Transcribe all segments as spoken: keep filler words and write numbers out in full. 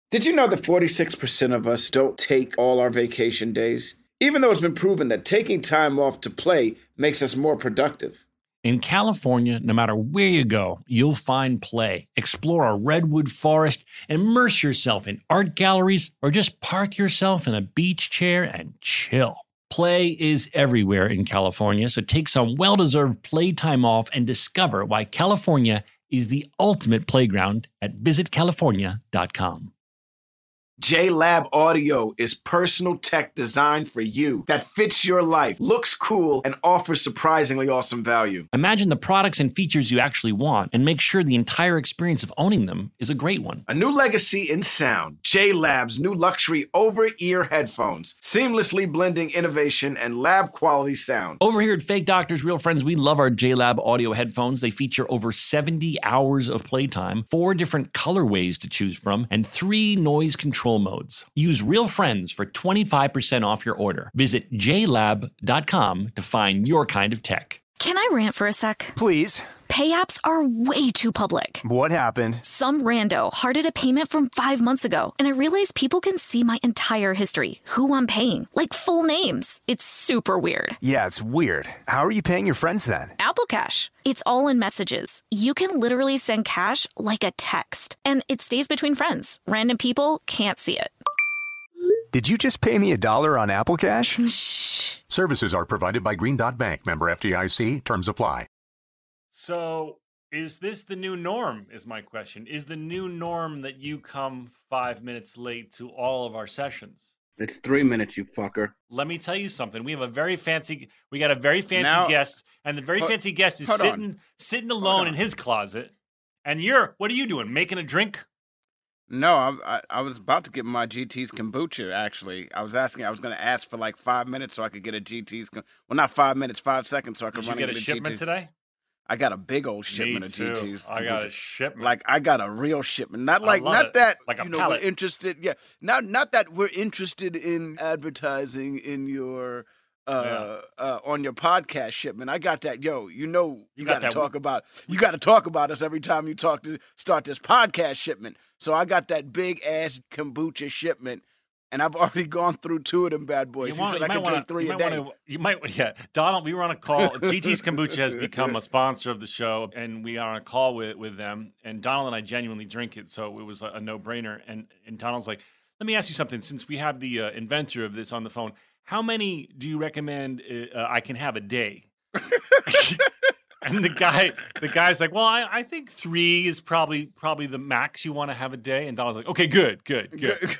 Did you know that forty-six percent of us don't take all our vacation days? Even though it's been proven that taking time off to play makes us more productive. In California, no matter where you go, you'll find play. Explore a redwood forest, immerse yourself in art galleries, or just park yourself in a beach chair and chill. Play is everywhere in California, so take some well-deserved playtime off and discover why California is the ultimate playground at visit california dot com. J-Lab Audio is personal tech designed for you that fits your life, looks cool, and offers surprisingly awesome value. Imagine the products and features you actually want and make sure the entire experience of owning them is a great one. A new legacy in sound. J-Lab's new luxury over-ear headphones, seamlessly blending innovation and lab-quality sound. Over here at Fake Doctors, Real Friends, we love our J-Lab Audio headphones. They feature over seventy hours of playtime, four different colorways to choose from, and three noise control modes. Use Real Friends for twenty-five percent off your order. Visit j lab dot com to find your kind of tech. Can I rant for a sec? Please. Pay apps are way too public. What happened? Some rando hearted a payment from five months ago, and I realized people can see my entire history, who I'm paying, like full names. It's super weird. Yeah, it's weird. How are you paying your friends then? Apple Cash. It's all in messages. You can literally send cash like a text, and it stays between friends. Random people can't see it. Did you just pay me a dollar on Apple Cash? Shh. Services are provided by Green Dot Bank. Member F D I C. Terms apply. So, is this the new norm, is my question. Is the new norm that you come five minutes late to all of our sessions? It's three minutes, you fucker. Let me tell you something. We have a very fancy, we got a very fancy Now- guest, and the very Hold- fancy guest is hold on. sitting sitting alone in on. his closet. And you're, what are you doing? Making a drink? No, I, I, I was about to get my G T's kombucha, actually. I was asking, I was going to ask for like five minutes so I could get a G T's. kom- Well, not five minutes, five seconds so I could Did you run get and a get shipment G T's. today? I got a big old shipment Me of too. G T's. I got a kombucha. shipment. Like, I got a real shipment. Not I like, love not it. that, Like a you know, pallet. we're interested. Yeah. Not, not that we're interested in advertising in your, uh, uh, on your podcast shipment. I got that. Yo, you know, you, got got to that- talk about, you got to talk about us every time you talk to start this podcast shipment. So I got that big ass kombucha shipment. And I've already gone through two of them bad boys. He want- said I might could wanna- drink three you a might day. wanna- you might, yeah. Donald, we were on a call. G T's Kombucha has become a sponsor of the show, and we are on a call with, with them. And Donald and I genuinely drink it, so it was a, a no-brainer. And, and Donald's like, let me ask you something. Since we have the uh, inventor of this on the phone, how many do you recommend uh, I can have a day? And the guy, the guy's like, well, I, I think three is probably probably the max you want to have a day. And Donald's like, okay, good, good, good.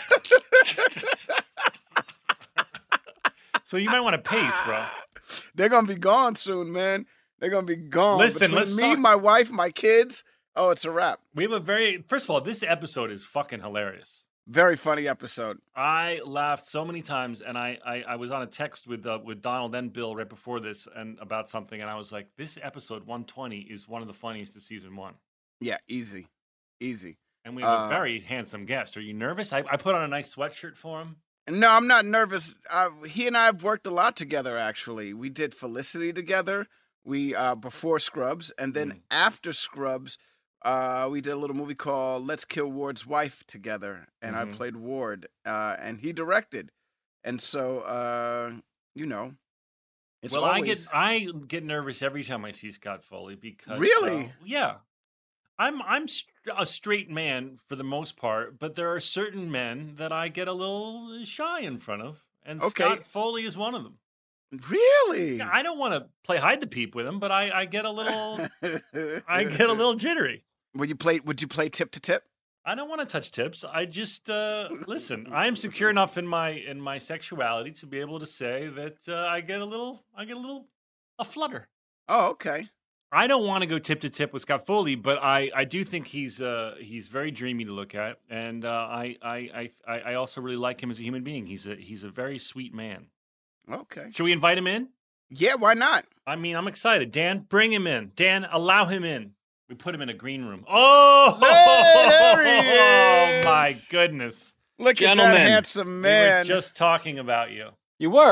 So you might want to pace, bro. They're gonna be gone soon, man. They're gonna be gone. Listen, Between let's me, talk- my wife, my kids. Oh, it's a wrap. We have a very, first of all, this episode is fucking hilarious. Very funny episode. I laughed so many times, and I I, I was on a text with uh, with Donald and Bill right before this, and about something, and I was like, this episode one twenty is one of the funniest of season one. Yeah, easy, easy. And we have Uh, a very handsome guest. Are you nervous? I, I put on a nice sweatshirt for him. No, I'm not nervous. Uh, he and I have worked a lot together. Actually, we did Felicity together. We uh, before Scrubs, and then Mm. after Scrubs, uh, we did a little movie called Let's Kill Ward's Wife together, and Mhm. I played Ward, uh, and he directed. And so, uh, you know, it's well, always... I get I get nervous every time I see Scott Foley because Really? uh, yeah, I'm I'm st- a straight man for the most part, but there are certain men that I get a little shy in front of, and Okay. Scott Foley is one of them. Really? Yeah, I don't want to play hide the peep with him, but I, I get a little I get a little jittery. Would you play? Would you play tip to tip? I don't want to touch tips. I just uh, listen. I am secure enough in my in my sexuality to be able to say that uh, I get a little I get a little a flutter. Oh, okay. I don't want to go tip to tip with Scott Foley, but I, I do think he's uh he's very dreamy to look at, and uh, I, I I I also really like him as a human being. He's a he's a very sweet man. Okay. Should we invite him in? Yeah, why not? I mean, I'm excited. Dan, bring him in. Dan, allow him in. We put him in a green room. Oh, Hey, there he oh is. my goodness. Look Gentlemen. at that handsome We were man. just talking about you. You were?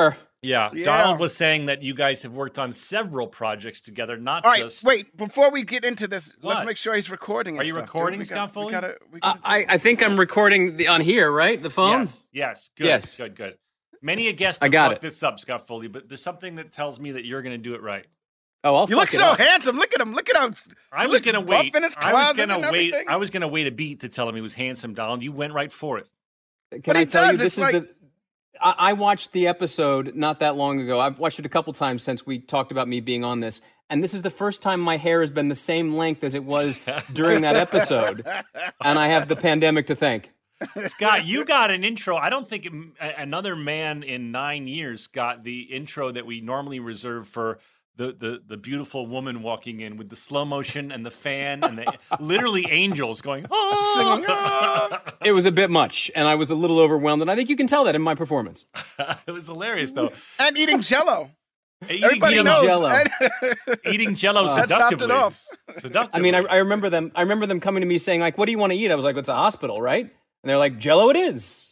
Yeah. Yeah. Donald was saying that you guys have worked on several projects together, not All right, just. wait. Before we get into this, What? let's make sure he's recording. Are and you stuff, recording, dude. We Scott got- Foley? We gotta, we Uh, gotta I, I think I'm recording the, on here, right? The phone? Yes. Yes. Good. Yes. Good. Good. Many a guest I have got fucked it. this up, Scott Foley, but there's something that tells me that you're going to do it right. Oh, I'll You look fuck it so up. handsome. Look at him. Look at him. I He was looks gonna buff wait. in his I was closet gonna and wait. everything. I was gonna wait a beat to tell him he was handsome, Donald. You went right for it. Can But I he tell does, you, this it's is like- the. I, I watched the episode not that long ago. I've watched it a couple times since we talked about me being on this. And this is the first time my hair has been the same length as it was during that episode. And I have the pandemic to thank. Scott, you got an intro. I don't think m- a- another man in nine years got the intro that we normally reserve for the, the, the beautiful woman walking in with the slow motion and the fan and the literally angels going, oh! It was a bit much, and I was a little overwhelmed. And I think you can tell that in my performance. It was hilarious, though. And eating Jello. Eating Everybody Jell-O- knows. Jell-O. Eating Jello That topped seductively. it off. Seductively. I mean, I, I remember them. I remember them coming to me saying, like, "What do you want to eat?" I was like, "It's a hospital, right?" And they're like, "Jello, it is."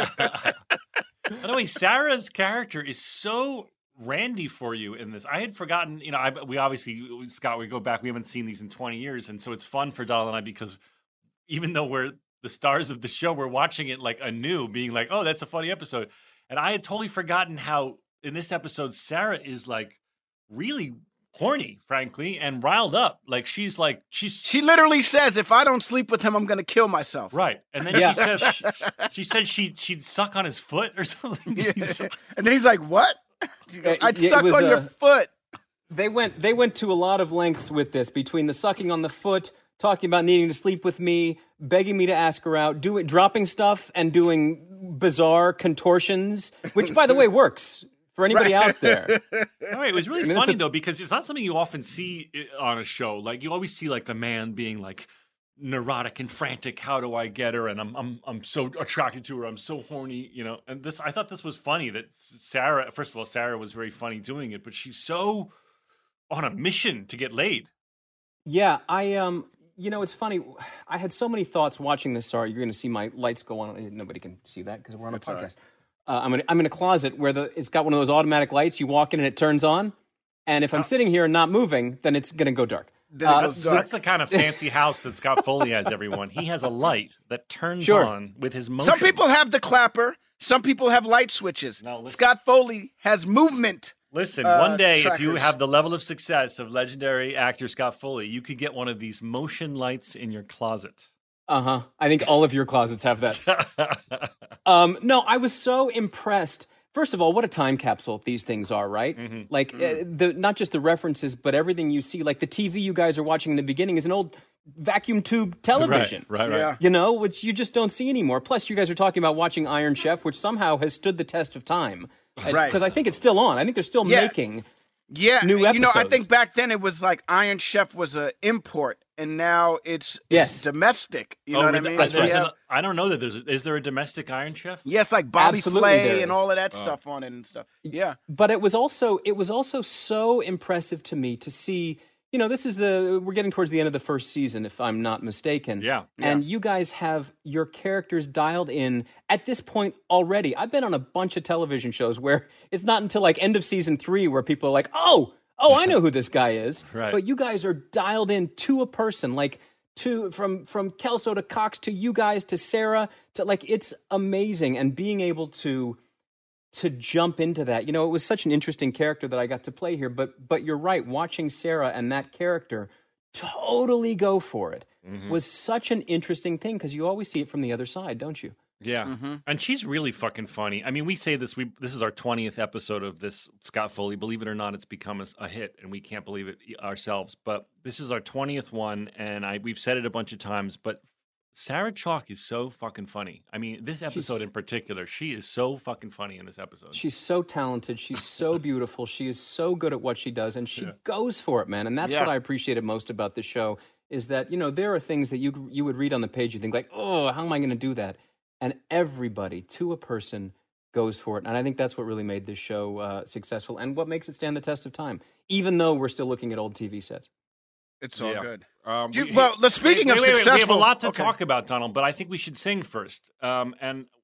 By the way, Sarah's character is so randy for you in this. I had forgotten, you know, I, we obviously, Scott, we go back, we haven't seen these in twenty years. And so it's fun for Donald and I because even though we're the stars of the show, we're watching it like anew, being like, oh, that's a funny episode. And I had totally forgotten how in this episode, Sarah is like really horny, frankly, and riled up. Like she's like, she's She literally says, if I don't sleep with him, I'm going to kill myself. right. And then Yeah. she says, she, she said she, she'd suck on his foot or something. Yeah. She's so- And then he's like, what? She goes, Uh, I'd yeah, it suck was, on your uh, foot. They went they went to a lot of lengths with this, between the sucking on the foot, talking about needing to sleep with me, begging me to ask her out, doing dropping stuff and doing bizarre contortions, which by the way works for anybody out there. All right, it was really I mean, it's funny a- though because it's not something you often see i- on a show. Like you always see like the man being like neurotic and frantic. How do I get her? And I'm I'm I'm so attracted to her. I'm so horny, you know. And this, I thought this was funny that Sarah. First of all, Sarah was very funny doing it, but she's so on a mission to get laid. Yeah, I um you know, it's funny. I had so many thoughts watching this. Sorry, you're going to see my lights go on. Nobody can see that because we're on a all podcast. Uh, I'm in, I'm in a closet where the it's got one of those automatic lights. You walk in and it turns on. And if I'm sitting here and not moving, then it's going to go dark. Then it Uh, goes dark. That's the kind of fancy house that Scott Foley has. Everyone, he has a light that turns Sure. on with his motion. Some people have the clapper. Some people have light switches. No, listen. Scott Foley has movement. Listen, uh, one day, if you trackers. have the level of success of legendary actor Scott Foley, you could get one of these motion lights in your closet. Uh huh. I think all of your closets have that. Um, no, I was so impressed. First of all, what a time capsule these things are, right? Mm-hmm. Like uh, the not just the references, but everything you see. Like the T V you guys are watching in the beginning is an old vacuum tube television. Right, right, right. Yeah. You know, which you just don't see anymore. Plus, you guys are talking about watching Iron Chef, which somehow has stood the test of time. Right. Because I think it's still on. I think they're still Yeah. making. Yeah, New you know, I episodes. think back then it was like Iron Chef was a import, and now it's, it's Yes. domestic. You know Oh, what I with- mean? there's We have- an- I don't know that there's. Is there a domestic Iron Chef? yes, like Bobby Absolutely there Flay is. and all of Oh. that stuff on it and stuff. Yeah, But it was also it was also so impressive to me to see. You know, this is the we're getting towards the end of the first season, if I'm not mistaken. Yeah. And you guys have your characters dialed in at this point already. I've been on a bunch of television shows where it's not until like end of season three where people are like, oh, oh, I know who this guy is. Right. But you guys are dialed in to a person, like to from from Kelso to Cox to you guys to Sarah to like it's amazing. And being able to to jump into that. You know, it was such an interesting character that I got to play here, but but you're right, watching Sarah and that character totally go for it was such an interesting thing because you always see it from the other side, don't you? Yeah, Mm-hmm. and she's really fucking funny. I mean, we say this. We this is our twentieth episode of this Scott Foley. Believe it or not, it's become a, a hit, and we can't believe it ourselves. But this is our twentieth one, and I we've said it a bunch of times. But Sarah Chalk is so fucking funny. I mean, this episode in particular, she is so fucking funny in this episode. She's so talented. She's so beautiful. She is so good at what she does, and she goes for it, man. And that's Yeah. what I appreciated most about the show is that, you know, there are things that you you would read on the page, you think like, oh, how am I going to do that? And everybody, to a person, goes for it. And I think that's what really made this show uh, successful and what makes it stand the test of time, even though we're still looking at old T V sets. it's all Yeah. good. Um, Do you- well, the- speaking wait, of wait, wait, successful, we have a lot to okay. talk about, Donald. But I think we should sing first. Um, and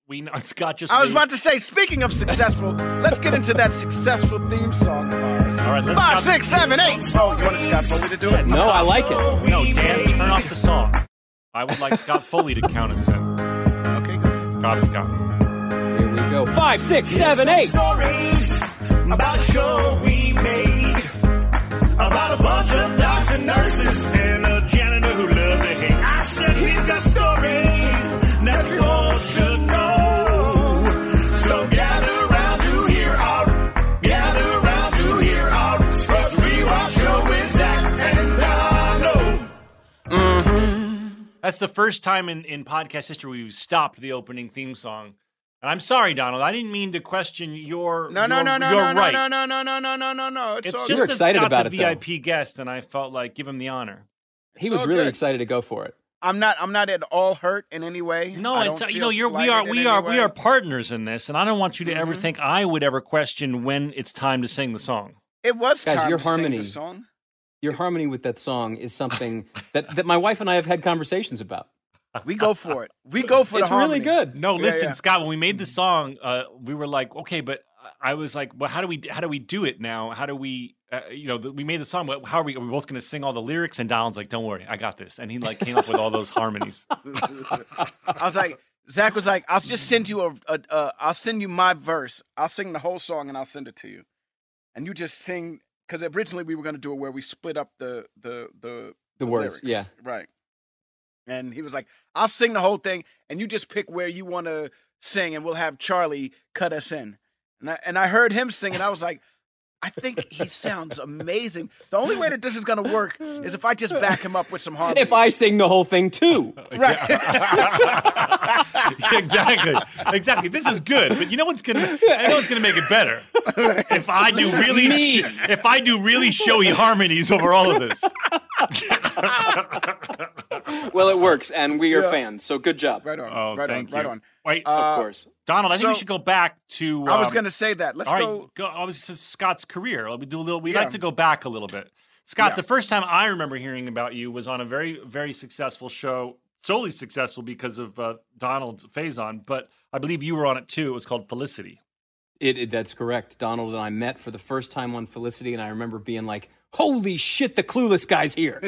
we know Scott just. I was made- about to say, speaking of successful, let's get into that successful theme song of ours. All right, let's Five, Scott- six, seven, eight. Oh, you want Scott Foley to do it? No, I like it. No, Dan, turn off the song. I would like Scott Foley to count us in. Okay, good. Got it, Scott. Here we go. Five, six, seven, eight. Stories about a show we made about a bunch of doctors and nurses and a janitor who loved to hate. I said he's got stories that you all should know. So gather round to hear our, gather round to hear our Scrubs Rewatch show with Zach and Donald. That's the first time in, in podcast history we've stopped the opening theme song. And I'm sorry, Donald. I didn't mean to question your No, no, your, no, no, your no, no, right. no, no, no, no, no, no, no, no. It's, It's all just You good. were that excited Scott's about a it, V I though. P guest, and I felt like give him the honor. He It's was all really good. excited to go for it. I'm not. I'm not at all hurt in any way. No, I it's, don't you know, feel you're we slighted are in we any are we way. are partners in this, and I don't want you to ever Mhm. think I would ever question when it's time to sing the song. It was Guys, time your to sing harmony- the song. Your harmony with that song is something that, that my wife and I have had conversations about. We go for it. We go for It's the harmony. really good. No, Yeah, listen, yeah. Scott. When we made the song, uh, we were like, okay, but I was like, well, how do we how do we do it now? How do we, uh, you know, the, we made the song, but how are we? Are we both going to sing all the lyrics? And Donald's like, don't worry, I got this. And he like came up with all those harmonies. I was like, Zach was like, I'll just send you a, a, a, I'll send you my verse. I'll sing the whole song and I'll send it to you, and you just sing. Because originally we were going to do it where we split up the the the, The words, lyrics. yeah. right. And he was like, I'll sing the whole thing, and you just pick where you want to sing, and we'll have Charlie cut us in. And I, and I heard him sing, and I was like, I think he sounds amazing. The only way that this is going to work is if I just back him up with some harmony. If I sing the whole thing too. Right. exactly, exactly. This is good, but you know what's gonna? I know what's gonna make it better. If I do really, sh- if I do really showy harmonies over all of this. Well, it works, and we are Yeah. fans, so good job. Right on. Oh, right on. thank Right you. on. Wait, Uh, Of course. Donald, I think we so- should go back to. Um, I was going to say that. Let's all right, go. go. I was to Scott's career. We do a little. We Yeah. like to go back a little bit. Scott, Yeah. the first time I remember hearing about you was on a very, very successful show. Solely successful because of uh, Donald's Faison, but I believe you were on it too. It was called Felicity. It, it, that's correct. Donald and I met for the first time on Felicity, and I remember being like, holy shit, the clueless guy's here.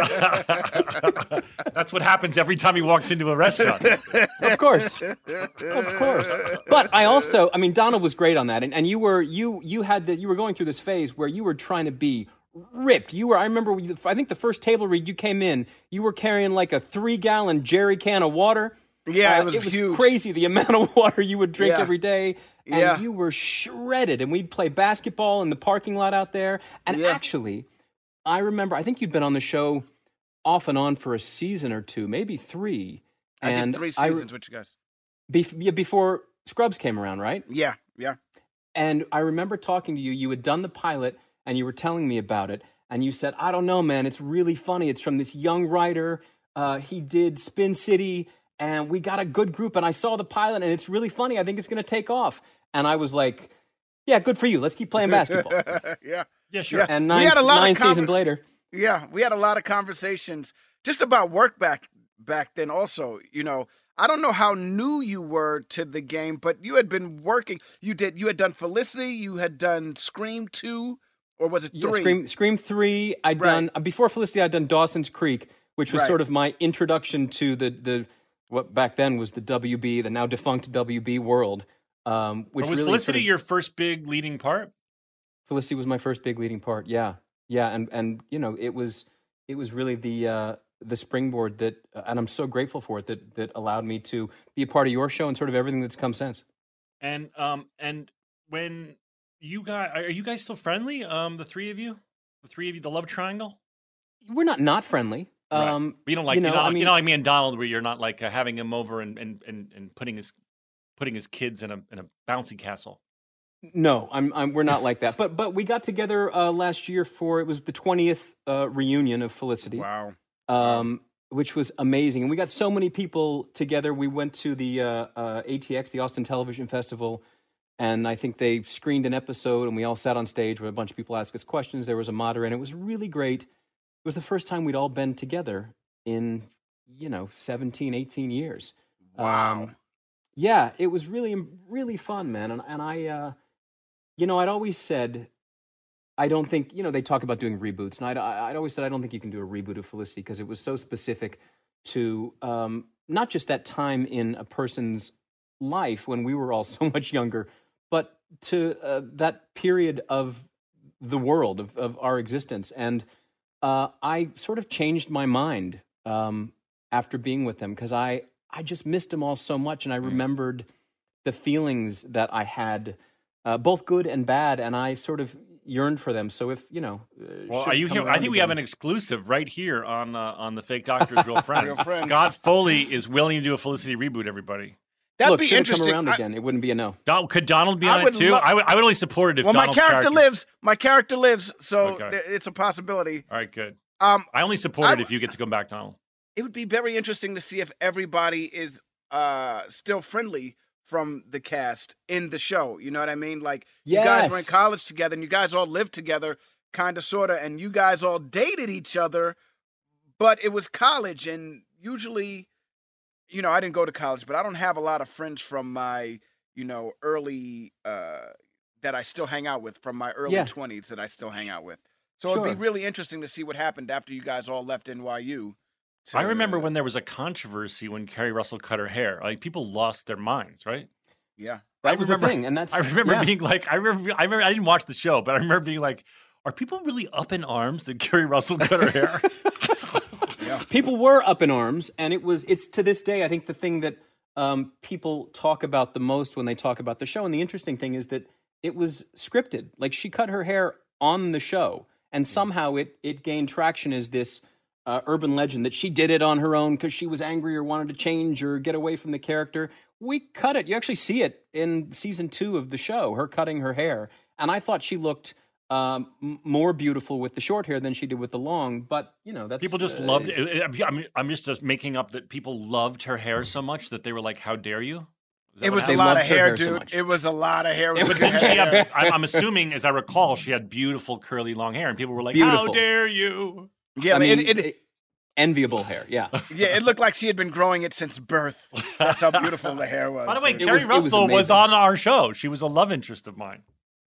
That's what happens every time he walks into a restaurant. Of course. Of course. But I also, I mean, Donald was great on that. And, and you were, you, you had the, you were going through this phase where you were trying to be ripped. You were, I remember, we, I think the first table read you came in, you were carrying like a three gallon jerry can of water. Yeah, Uh, it was it was huge. crazy the amount of water you would drink Yeah. every day. And Yeah. you were shredded. And we'd play basketball in the parking lot out there. And Yeah. actually, I remember, I think you'd been on the show off and on for a season or two, maybe three. I and did three I- seasons with you guys. Bef- yeah, before Scrubs came around, right? Yeah, yeah. And I remember talking to you. You had done the pilot, and you were telling me about it. And you said, I don't know, man. It's really funny. It's from this young writer. Uh, he did Spin City, and we got a good group. And I saw the pilot, and it's really funny. I think it's going to take off. And I was like, yeah, good for you. Let's keep playing basketball. yeah. Yeah, sure. Yeah. And We nine, had a lot of nine conver- seasons later. Yeah, we had a lot of conversations just about work back back then also, you know. I don't know how new you were to the game, but you had been working. You did you had done Felicity, you had done Scream two, or was it Yeah, three? Scream, Scream three. I'd Right. done, before Felicity, I'd done Dawson's Creek, which was Right. sort of my introduction to the, the what back then was the W B, the now defunct W B world. Um, which was really Felicity sort of- your first big leading part? Felicity was my first big leading part. Yeah, yeah, and and you know it was it was really the uh, the springboard that, and I'm so grateful for it that that allowed me to be a part of your show and sort of everything that's come since. And um and when you guys are you guys still friendly? Um, the three of you, the three of you, the love triangle. We're not not friendly. Right. Um, But you don't like you you know, know, I mean- you know like me and Donald, where you're not like uh, having him over and, and, and, and putting his putting his kids in a in a bouncy castle. No, I'm, I'm. We're not like that. But but we got together uh, last year for it was the twentieth uh, reunion of Felicity, Wow. um, which was amazing. And we got so many people together. We went to the uh, uh, A T X, the Austin Television Festival, and I think they screened an episode, and we all sat on stage where a bunch of people asked us questions. There was a moderator, and it was really great. It was the first time we'd all been together in you know seventeen, eighteen years. Wow. Um, Yeah, it was really, really fun, man. And, and I, uh, you know, I'd always said, I don't think, you know, they talk about doing reboots. And I'd, I'd always said, I don't think you can do a reboot of Felicity because it was so specific to um, not just that time in a person's life when we were all so much younger, but to uh, that period of the world, of, of our existence. And uh, I sort of changed my mind um, after being with them because I, I just missed them all so much, and I remembered the feelings that I had, uh, both good and bad, and I sort of yearned for them. So if, you know... Uh, well, should are you come here? I around think we have again- an exclusive right here on uh, on the Fake Doctor's Real Friends. Real Friends. Scott Foley is willing to do a Felicity reboot, everybody. That'd Look, be should it come interesting. around I- again? It wouldn't be a no. Don, could Donald be I on it would too? lo- I would I would only support it if well, my Donald's character, lives. My character lives, so Okay. th- it's a possibility. All right, good. Um, I only support I it w- if you get to come back, Donald. it would be very interesting to see if everybody is uh, still friendly from the cast in the show. You know what I mean? Like, you guys were in Yes. college together, and you guys all lived together, kind of, sort of, and you guys all dated each other, but it was college, and usually, you know, I didn't go to college, but I don't have a lot of friends from my, you know, early, uh, that I still hang out with, from my early Yeah. twenties that I still hang out with. So it'd Sure. be really interesting to see what happened after you guys all left N Y U. to- I remember when there was a controversy when Carrie Russell cut her hair. Like people lost their minds, right? Yeah. That I was remember- the thing, and that's... I remember yeah. being like, I remember, I remember, I didn't watch the show, but I remember being like, are people really up in arms that Carrie Russell cut her hair? People were up in arms, and it was, it's to this day, I think the thing that um, people talk about the most when they talk about the show. And the interesting thing is that it was scripted. Like, she cut her hair on the show, and somehow it, it gained traction as this uh, urban legend that she did it on her own because she was angry or wanted to change or get away from the character. We cut it. You actually see it in season two of the show, her cutting her hair. And I thought she looked um, m- more beautiful with the short hair than she did with the long. But, you know, that's... People just uh, loved it. I'm, I'm just just making up that people loved her hair so much that they were like, how dare you? Is that It what was a They happened? lot of loved her hair, hair so dude. much. It was a lot of hair. It was But good didn't she hair. have, I'm, I'm assuming, as I recall, she had beautiful curly long hair, and people were like, "How Beautiful. dare you?" Yeah, I mean, it, it, it- enviable hair, yeah. yeah, it looked like she had been growing it since birth. That's how beautiful the hair was. By the way, dude. It Carrie was- it was Russell was, amazing. on our show. She was a love interest of mine.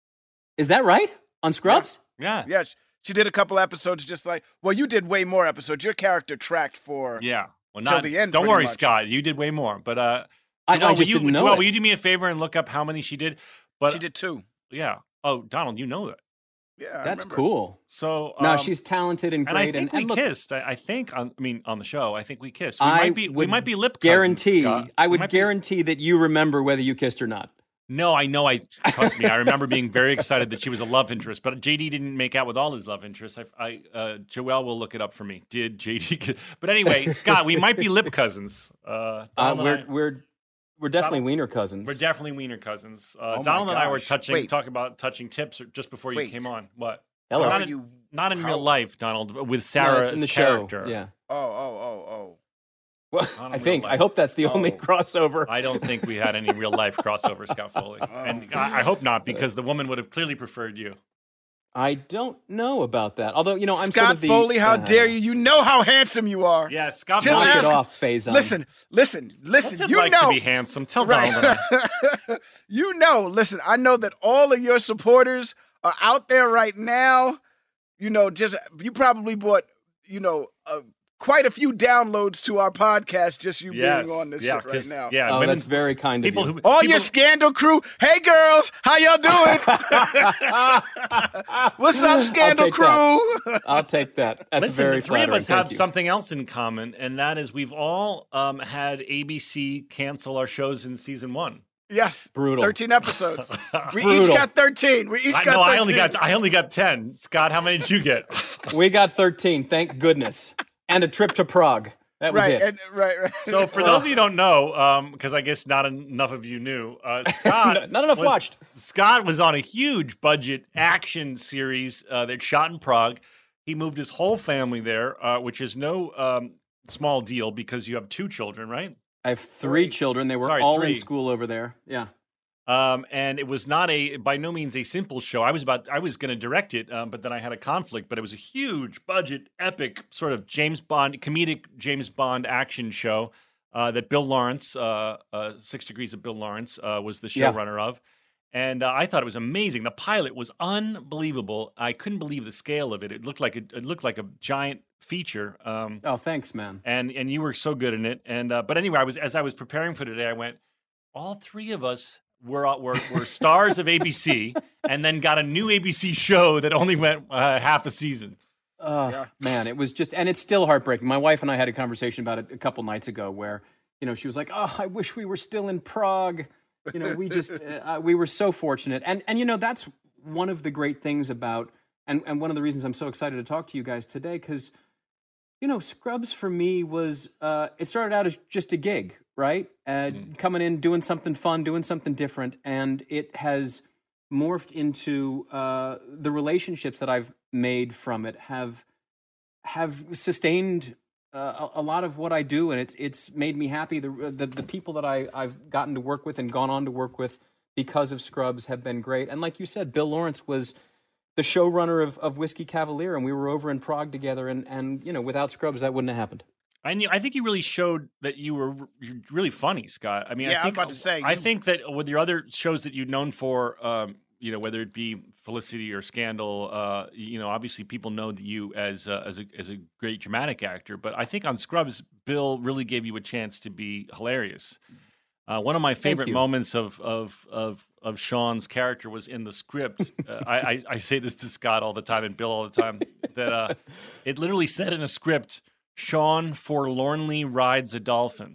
Is that right? On Scrubs? Yeah, yeah, she, she did a couple episodes just like, well, you did way more episodes. Your character tracked for. yeah. Well, Till not the end, Don't pretty worry, much. Scott. You did way more. But uh, I- I Joelle, will just you, didn't know Joelle, it. will you do me a favor and look up how many she did? But She did two. yeah. Oh, Donald, you know that. Yeah, I That's remember. cool. So No, um, she's talented and And I great. think and, we and look, kissed. I, I think. On, I mean, on the show, I think we kissed. We I might be. We would might be lip cousins, guarantee. Scott. I We would might be- guarantee that you remember whether you kissed or not. No, I know. I trust me. I remember being very excited that she was a love interest, but J D didn't make out with all his love interests. I, I uh, Joelle will look it up for me. Did J D? ki- But anyway, Scott, we might be lip cousins. Uh, Uh, Donald and we're I- we're we're definitely Donald- wiener cousins. we're definitely wiener cousins. Uh, Oh my Donald and I were gosh. touching, Wait. talking about touching tips just before you Wait. came on. What? Hello. How Not are in, you? not in how- real life, Donald. With No, Sarah's it's in the character. show. Yeah. Oh, oh, oh, oh. Well, Not in I real think. I life. hope that's the only Oh. crossover. I don't think we had any real life crossover, Scott Foley, and I, I hope not, because the woman would have clearly preferred you. I don't know about that. Although, you know, I'm Scott sort of the, Foley, how uh, dare you? You know how handsome you are. Yeah, Scott. Just Foley. Knock ask- it off, Faison. Listen, listen, listen. What's it you like know, to be handsome? Tell Donald and I. right? You know, listen. I know that all of your supporters are out there right now. You know, just you probably bought, you know, uh, quite a few downloads to our podcast just you Yes, being on this yeah, shit right 'cause- now. Yeah, Oh, women, that's very kind people of you. who All people, your scandal crew. Hey, girls, how y'all doing? What's up, scandal take crew? I'll take that. That's Listen, very the three of flattering. us Thank have you. something else in common, and that is we've all um, had A B C cancel our shows in season one. Yes, Brutal. Thirteen episodes. We each Brutal. got thirteen. We each I, got no, thirteen. I only got I only got ten. Scott, how many did you get? We got thirteen, thank goodness. And a trip to Prague. That was right, it. and, right, right. So for those of you who don't know, because I guess not enough of you knew, uh, Scott Not enough was, watched. Scott was on a huge budget action series uh, that shot in Prague. He moved his whole family there, uh, which is no um, small deal because you have two children, right? I have three children. They were Sorry, all three. in school over there. Yeah. Um, and it was not a, by no means a simple show. I was about, I was going to direct it, um, but then I had a conflict. But it was a huge budget, epic sort of James Bond, comedic James Bond action show. uh, that Bill Lawrence, uh, uh, Six Degrees of Bill Lawrence, uh, was the Yeah. showrunner of. And uh, I thought it was amazing. The pilot was unbelievable. I couldn't believe the scale of it. It looked like a, it looked like a giant feature. Um, Oh, thanks, man. and and you were so good in it. And uh, but anyway, I was as I was preparing for today, I went, all three of us were uh, were, were stars of A B C, and then got a new A B C show that only went uh, half a season. Uh, Man, it was just, and it's still heartbreaking. My wife and I had a conversation about it a couple nights ago where, you know, she was like, oh, I wish we were still in Prague. You know, we just, uh, we were so fortunate. And, and, you know, that's one of the great things about, and, and one of the reasons I'm so excited to talk to you guys today, because, you know, Scrubs for me was, uh, it started out as just a gig, right? Uh, mm. Coming in, doing something fun, doing something different. And it has morphed into uh, the relationships that I've made from it have have sustained uh, a, a lot of what I do, and it's it's made me happy. The the, the people that I, I've gotten to work with and gone on to work with because of Scrubs have been great. And like you said, Bill Lawrence was the showrunner of, of Whiskey Cavalier, and we were over in Prague together, and, and you know, without Scrubs, that wouldn't have happened. I knew, I think you really showed that you were you're really funny, Scott. I mean, Yeah, I I was think about to say, I you- think that with your other shows that you're known for, um, you know, whether it be Felicity or Scandal, uh, you know, obviously people know you as uh, as a as a great dramatic actor. But I think on Scrubs, Bill really gave you a chance to be hilarious. Uh, one of my favorite you. moments of of of of Sean's character was in the script. uh, I, I I say this to Scott all the time and Bill all the time that uh, it literally said in a script, Sean forlornly rides a dolphin.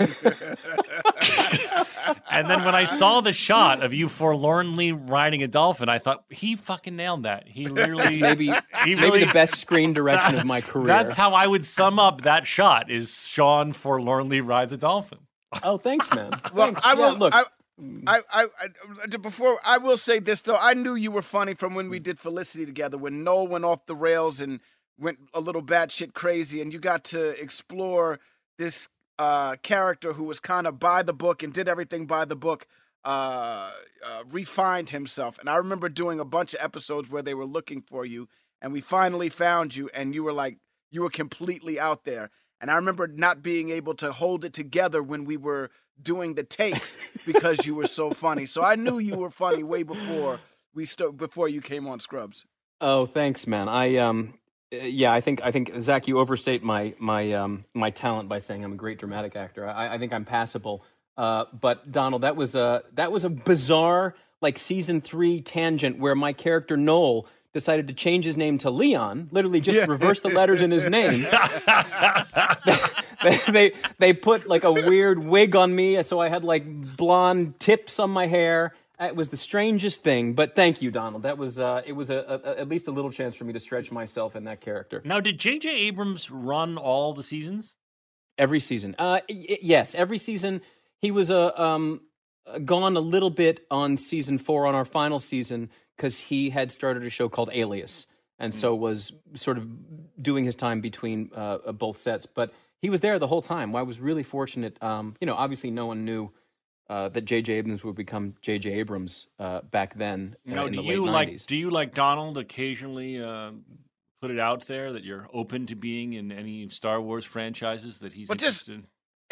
And then when I saw the shot of you forlornly riding a dolphin, I thought he fucking nailed that. He literally Maybe he maybe really, the best screen direction of my career. That's how I would sum up that shot: is Sean forlornly rides a dolphin. Oh, thanks, man. Well, Thanks. I will Yeah, look. I, I, I, I, before I will say this though, I knew you were funny from when we did Felicity together, when Noel went off the rails and went a little batshit crazy, and you got to explore this uh, character who was kind of by the book and did everything by the book, uh, uh, refined himself. And I remember doing a bunch of episodes where they were looking for you, and we finally found you, and you were like, you were completely out there. And I remember not being able to hold it together when we were doing the takes because you were so funny. So I knew you were funny way before we st- before you came on Scrubs. Oh, thanks, man. I um, yeah, I think I think Zach, you overstate my my um my talent by saying I'm a great dramatic actor. I, I think I'm passable. Uh, but Donald, that was a that was a bizarre like season three tangent where my character Noel decided to change his name to Leon, literally just Yeah. reverse the letters in his name. they, they they put like a weird wig on me, so I had like blonde tips on my hair. It was the strangest thing, but thank you, Donald. That was uh, it was a, a, at least a little chance for me to stretch myself in that character. Now, did J J Abrams run all the seasons? Every season, uh, y- yes, every season. He was uh, um, gone a little bit on season four, on our final season, because he had started a show called Alias, and so was sort of doing his time between uh, both sets. But he was there the whole time. I was really fortunate. Um, you know, obviously, no one knew uh, that J J Abrams would become J J Abrams uh, back then. Uh, No, in do the you late like nineties. do you like Donald occasionally uh, put it out there that you're open to being in any Star Wars franchises that he's But just- interested?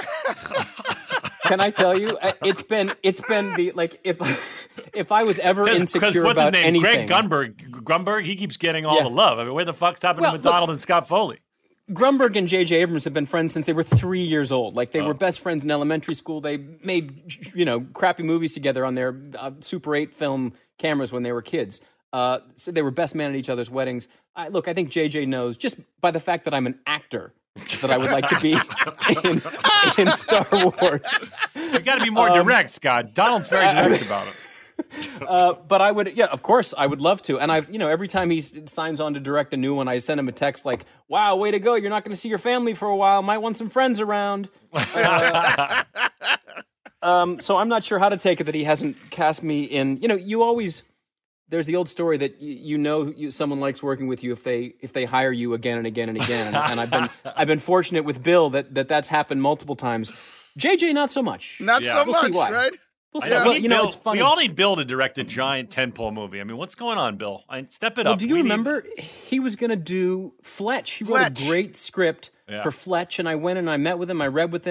Can I tell you? uh, It's been it's been the like if if I was ever Because insecure what's about his name? anything. Greg Grunberg. Grunberg. He keeps getting all Yeah. the love. I mean, where the fuck's happening Well, with look- Donald and Scott Foley? Grunberg and J J Abrams have been friends since they were three years old. Like they Oh. were best friends in elementary school. They made you know crappy movies together on their uh, Super eight film cameras when they were kids. Uh, so they were best man at each other's weddings. I, look, I think J J knows just by the fact that I'm an actor that I would like to be in, in Star Wars. You got to be more Um, direct, Scott. Donald's very direct about it. Uh, but I would, yeah, of course, I would love to. And I've, you know, every time he s- signs on to direct a new one, I send him a text like, "Wow, way to go! You're not going to see your family for a while. Might want some friends around." Uh, um, so I'm not sure how to take it that he hasn't cast me in. You know, you always there's the old story that you, you know you, someone likes working with you if they if they hire you again and again and again. And, and I've been I've been fortunate with Bill that, that that's happened multiple times. J J, not so much. Not Yeah. so We'll see much, why. right? We'll see. Yeah, Well, we you know, Bill- it's funny. We all need Bill to direct a giant tentpole movie. I mean, what's going on, Bill? I, step it Well, up. do you We need- remember he was going to do Fletch? He Fletch. wrote a great script Yeah. for Fletch, and I went and I met with him. I read with him,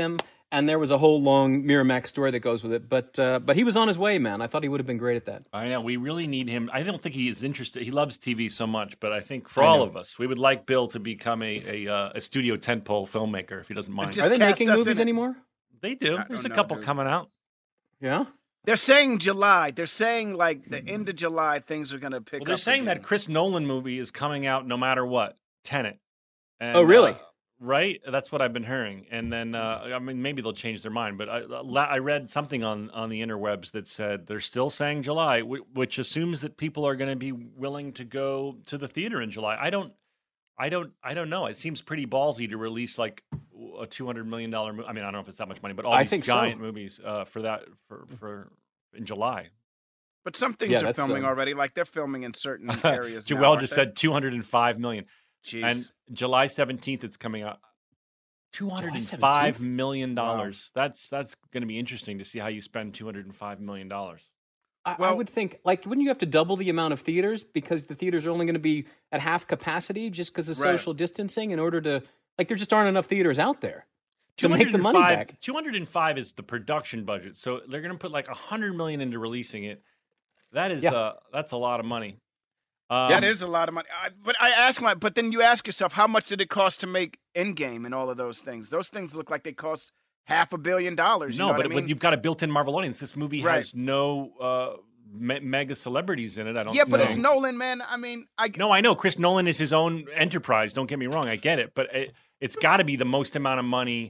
and there was a whole long Miramax story that goes with it. But uh, but he was on his way, man. I thought he would have been great at that. I know. We really need him. I don't think he is interested. He loves T V so much, but I think for I all know. of us, we would like Bill to become a a, uh, a studio tentpole filmmaker if he doesn't mind. Just Are they cast making us movies in it. anymore? They do. I There's a don't know, couple dude. coming out. Yeah. They're saying July. They're saying like the end of July things are gonna pick Well, up. they're saying again. that Chris Nolan movie is coming out no matter what. Tenet. And, Oh, really? uh, right? That's what I've been hearing. And then, uh, I mean, maybe they'll change their mind. But I, I read something on, on the interwebs that said they're still saying July, which assumes that people are going to be willing to go to the theater in July. I don't, I don't, I don't know. It seems pretty ballsy to release like a two hundred million dollars movie. I mean, I don't know if it's that much money, but all I these think so. giant movies uh, for that for for in July. But some things Yeah, are that's, filming um, already. Like they're filming in certain areas. now, Joel aren't just they? said two hundred five million. Jeez. And July seventeenth, it's coming out. Two hundred and July five seventeenth? million dollars. That's that's going to be interesting to see how you spend two hundred and five million dollars. I, I Well- would think, like, wouldn't you have to double the amount of theaters because the theaters are only going to be at half capacity just because of Right. social distancing in order to, like, there just aren't enough theaters out there to make the money back. Two hundred and five is the production budget, so they're going to put like a hundred million into releasing it. That is, Yeah. uh, that's a lot of money. Um, that is a lot of money. I, but I ask my, but then you ask yourself, how much did it cost to make Endgame and all of those things? Those things look like they cost half a billion dollars. You no, know but, what I but mean? you've got a built-in Marvel audience. This movie Right. has no uh, me- mega celebrities in it. I don't. yeah, but think. it's Nolan, man. I mean, I No, I know Chris Nolan is his own enterprise. Don't get me wrong, I get it, but it, it's got to be the most amount of money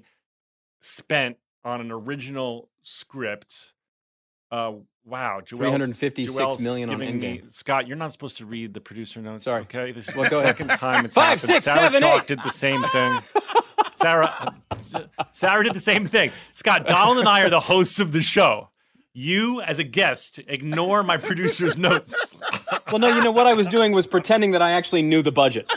spent on an original script. Uh, wow, Joel's, three hundred fifty-six Joel's million on giving me- Endgame. Scott, you're not supposed to read the producer notes. Sorry. Okay, this is Well, the go ahead. second time it's Five, happened. six, Sarah seven, Chalk eight. did the same thing. Sarah, Sarah did the same thing. Scott, Donald and I are the hosts of the show. You, as a guest, ignore my producer's notes. Well, no, you know what I was doing was pretending that I actually knew the budget.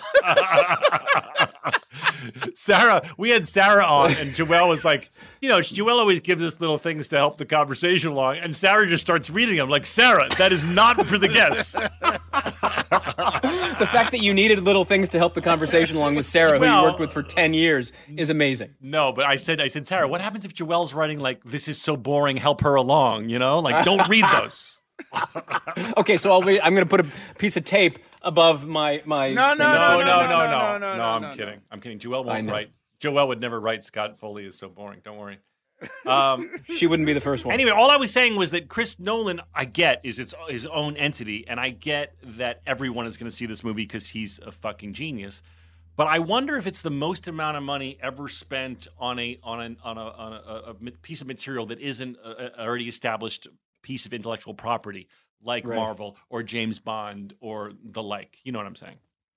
Sarah, we had Sarah on, and Joelle was like, you know, Joelle always gives us little things to help the conversation along, and Sarah just starts reading them. Like, Sarah, that is not for the guests. The fact that you needed little things to help the conversation along with Sarah, who Well- you worked with for ten years, is amazing. No, but I said, I said, Sarah, what happens if Joelle's writing like, this is so boring, help her along, you know? Like, don't read those. Okay, so I'll wait, I'm going to put a piece of tape above my my. No, no, thing. No, no, no, no, no, no, no. no, No, I'm no, no. kidding. I'm kidding. Joelle I won't know. write. Joelle would never write Scott Foley is so boring. Don't worry. Um, She wouldn't be the first one. Anyway, all I was saying was that Chris Nolan, I get, is its his own entity, and I get that everyone is going to see this movie because he's a fucking genius. But I wonder if it's the most amount of money ever spent on a on a on a, on a, a piece of material that isn't a, a already established piece of intellectual property, like Right. Marvel or James Bond or the like. You know what I'm saying?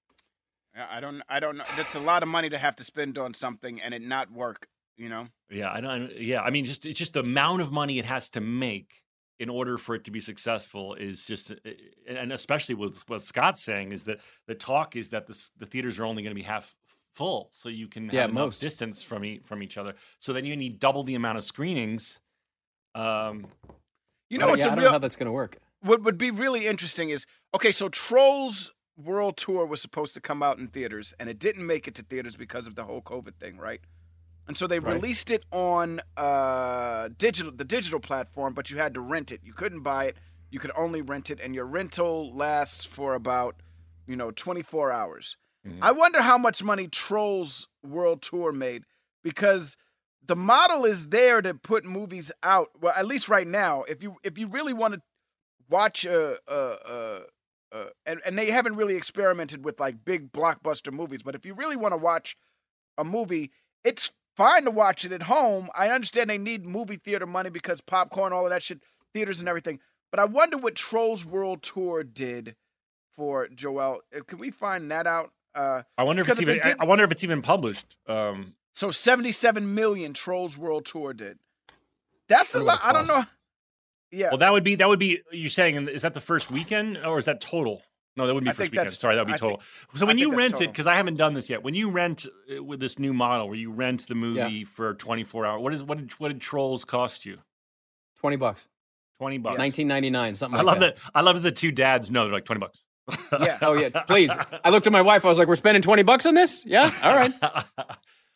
I don't, I don't know. That's a lot of money to have to spend on something and it not work. You know. Yeah, I don't. Yeah, I mean, just it's just the amount of money it has to make in order for it to be successful is just, and especially with what Scott's saying is that the talk is that the the theaters are only going to be half full, so you can have Yeah, enough most. distance from e- from each other. So then you need double the amount of screenings. Um, You I know don't- what's yeah, I a don't real know how that's going to work. what would be really interesting is, okay, so Trolls World Tour was supposed to come out in theaters, and it didn't make it to theaters because of the whole COVID thing, right? And so they Right. released it on uh, digital, the digital platform, but you had to rent it. You couldn't buy it. You could only rent it, and your rental lasts for about, you know, twenty-four hours. I wonder how much money Trolls World Tour made, because the model is there to put movies out. Well, at least right now, if you if you really want to watch a, a, a, a and and they haven't really experimented with like big blockbuster movies, but if you really want to watch a movie, it's fine to watch it at home. I understand they need movie theater money because popcorn, all of that shit, theaters and everything. But I wonder what Trolls World Tour did for Joel. Uh, Can we find that out? Uh, I wonder if it's Because if even. it I wonder if it's even published. Um, so seventy-seven million Trolls World Tour did. That's a Wonder what lot. it I don't know. Yeah. well, that would be that would be. You're saying is that the first weekend or is that total? No, that wouldn't be I first think weekend. that's- Sorry, that would be I total. think- so when I you think that's rent it, total. because I haven't done this yet, when you rent uh, with this new model where you rent the movie Yeah. for twenty-four hours, what is what did what did Trolls cost you? twenty bucks. Twenty bucks. nineteen ninety-nine, something I like love that. I love that the two dads know they're like twenty bucks. Yeah. Oh, yeah, please. I looked at my wife. I was like, we're spending twenty bucks on this? Yeah? All right.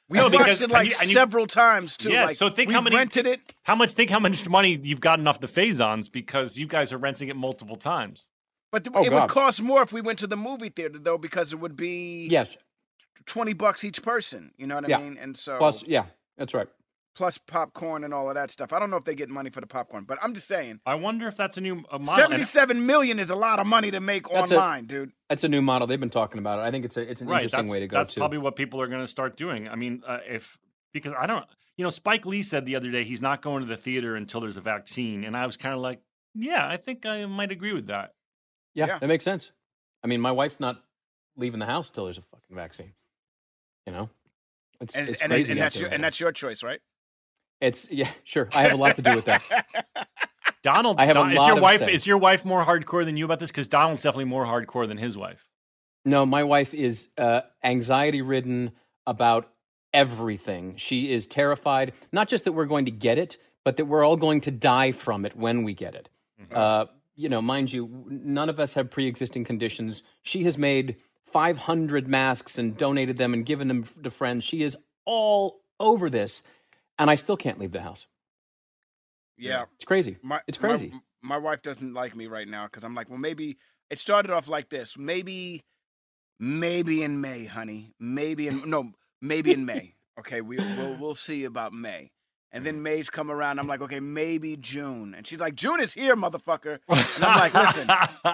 We No, watched because- it like and you- and you- several times too. Yeah, like, so think we how many- rented it. How much? Think how much money you've gotten off the Phazons because you guys are renting it multiple times. But th- Oh, it God. would cost more if we went to the movie theater though, because it would be Yes. twenty bucks each person. You know what I Yeah. mean? And so Plus, yeah, that's right. plus popcorn and all of that stuff. I don't know if they get money for the popcorn, but I'm just saying, I wonder if that's a new a model. And- seventy-seven million is a lot of money to make That's a- online, dude. That's a new model. They've been talking about it. I think it's a it's an right, interesting that's, way to go that's too. probably what people are going to start doing. I mean, uh, if because I don't, you know, Spike Lee said the other day he's not going to the theater until there's a vaccine, and I was kind of like, yeah, I think I might agree with that. yeah, Yeah. that makes sense. I mean, my wife's not leaving the house till there's a fucking vaccine. You know, it's And, it's and, crazy and out that's there your right and now. that's your choice, right? It's yeah, sure. I have a lot to do with that. Donald, I have a Don- is lot your of wife say. is your wife more hardcore than you about this? Because Donald's definitely more hardcore than his wife. No, my wife is uh, anxiety ridden about everything. She is terrified, not just that we're going to get it, but that we're all going to die from it when we get it. Uh, you know, mind you, none of us have pre-existing conditions. She has made five hundred masks and donated them and given them to friends. She is all over this, and I still can't leave the house. Yeah. It's crazy. My, It's crazy. My, my wife doesn't like me right now because I'm like, well, maybe it started off like this. Maybe, maybe in May, honey. Maybe in no, maybe in May. Okay, we, we'll we'll see about May. And then May's come around. I'm like, okay, maybe June. And she's like, June is here, motherfucker. And I'm like, listen,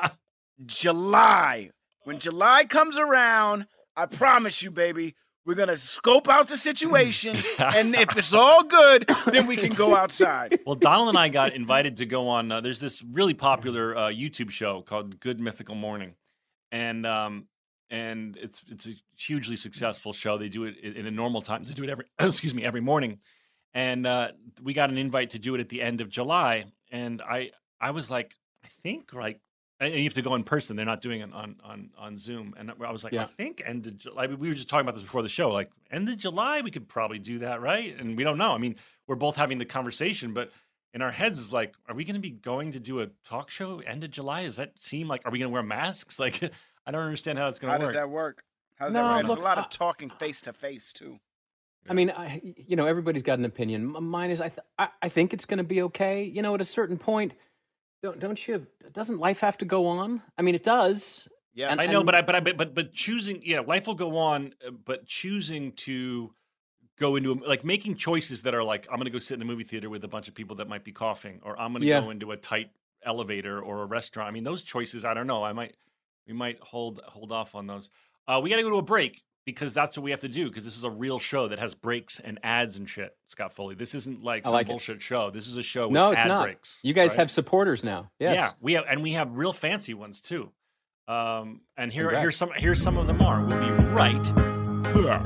July. When July comes around, I promise you, baby, we're gonna scope out the situation, and if it's all good, then we can go outside. Well, Donald and I got invited to go on. Uh, there's this really popular uh, YouTube show called Good Mythical Morning, and um, and it's it's a hugely successful show. They do it in, in a normal times. They do it every excuse me every morning, and uh, we got an invite to do it at the end of July. And I I was like, I think like. And you have to go in person. They're not doing it on on, on Zoom. And I was like, Yeah. I think end of July. We were just talking about this before the show. Like end of July, we could probably do that, right? And we don't know. I mean, we're both having the conversation, but in our heads is like, are we going to be going to do a talk show end of July? Does that seem like? Are we going to wear masks? Like, I don't understand how that's going How to work. does that work? How does No, that work? There's look, a lot uh, of talking face to face too. I mean, I, you know, everybody's got an opinion. M- Mine is, I, th- I, I think it's going to be okay. You know, at a certain point, don't don't you? Doesn't life have to go on? I mean, it does. Yes. And- I know, and- but I but I but but choosing, yeah, life will go on. uh, But choosing to go into a, like making choices that are like, I'm going to go sit in a movie theater with a bunch of people that might be coughing, or I'm going to Yeah. go into a tight elevator or a restaurant. I mean, those choices, I don't know. I might we might hold hold off on those. Uh, we got to go to a break because that's what we have to do because this is a real show that has breaks and ads and shit. Scott Foley, this isn't like I some like it. bullshit show. This is a show with No, it's ad not. breaks. You guys right? have supporters now. Yes. Yeah, we have, and we have real fancy ones too. Um, and here, Congrats. here's some, here's some of them are. We'll be right back.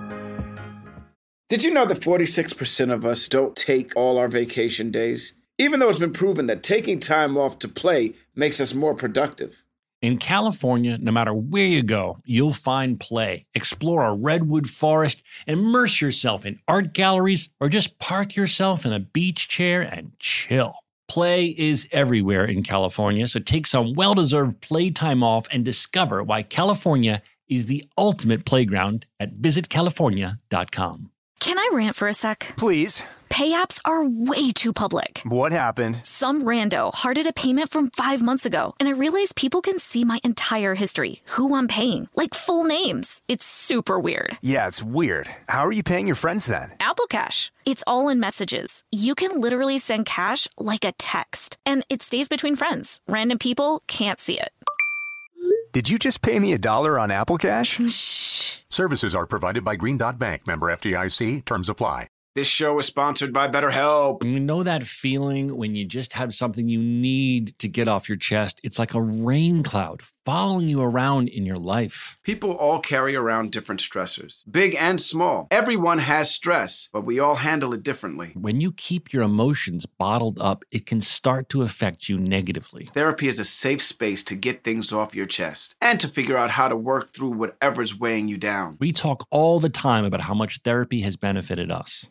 Did you know that forty-six percent of us don't take all our vacation days? Even though it's been proven that taking time off to play makes us more productive. In California, no matter where you go, you'll find play. Explore a redwood forest, immerse yourself in art galleries, or just park yourself in a beach chair and chill. Play is everywhere in California, so take some well-deserved playtime off and discover why California is the ultimate playground at visit california dot com. Can I rant for a sec? Please. Pay apps are way too public. What happened? Some rando hearted a payment from five months ago, and I realized people can see my entire history, who I'm paying, like full names. It's super weird. Yeah, it's weird. How are you paying your friends then? Apple Cash. It's all in messages. You can literally send cash like a text, and it stays between friends. Random people can't see it. Did you just pay me a dollar on Apple Cash? Shh. Services are provided by Green Dot Bank. Member F D I C. Terms apply. This show is sponsored by BetterHelp. You know that feeling when you just have something you need to get off your chest? It's like a rain cloud following you around in your life. People all carry around different stressors, big and small. Everyone has stress, but we all handle it differently. When you keep your emotions bottled up, it can start to affect you negatively. Therapy is a safe space to get things off your chest and to figure out how to work through whatever's weighing you down. We talk all the time about how much therapy has benefited us.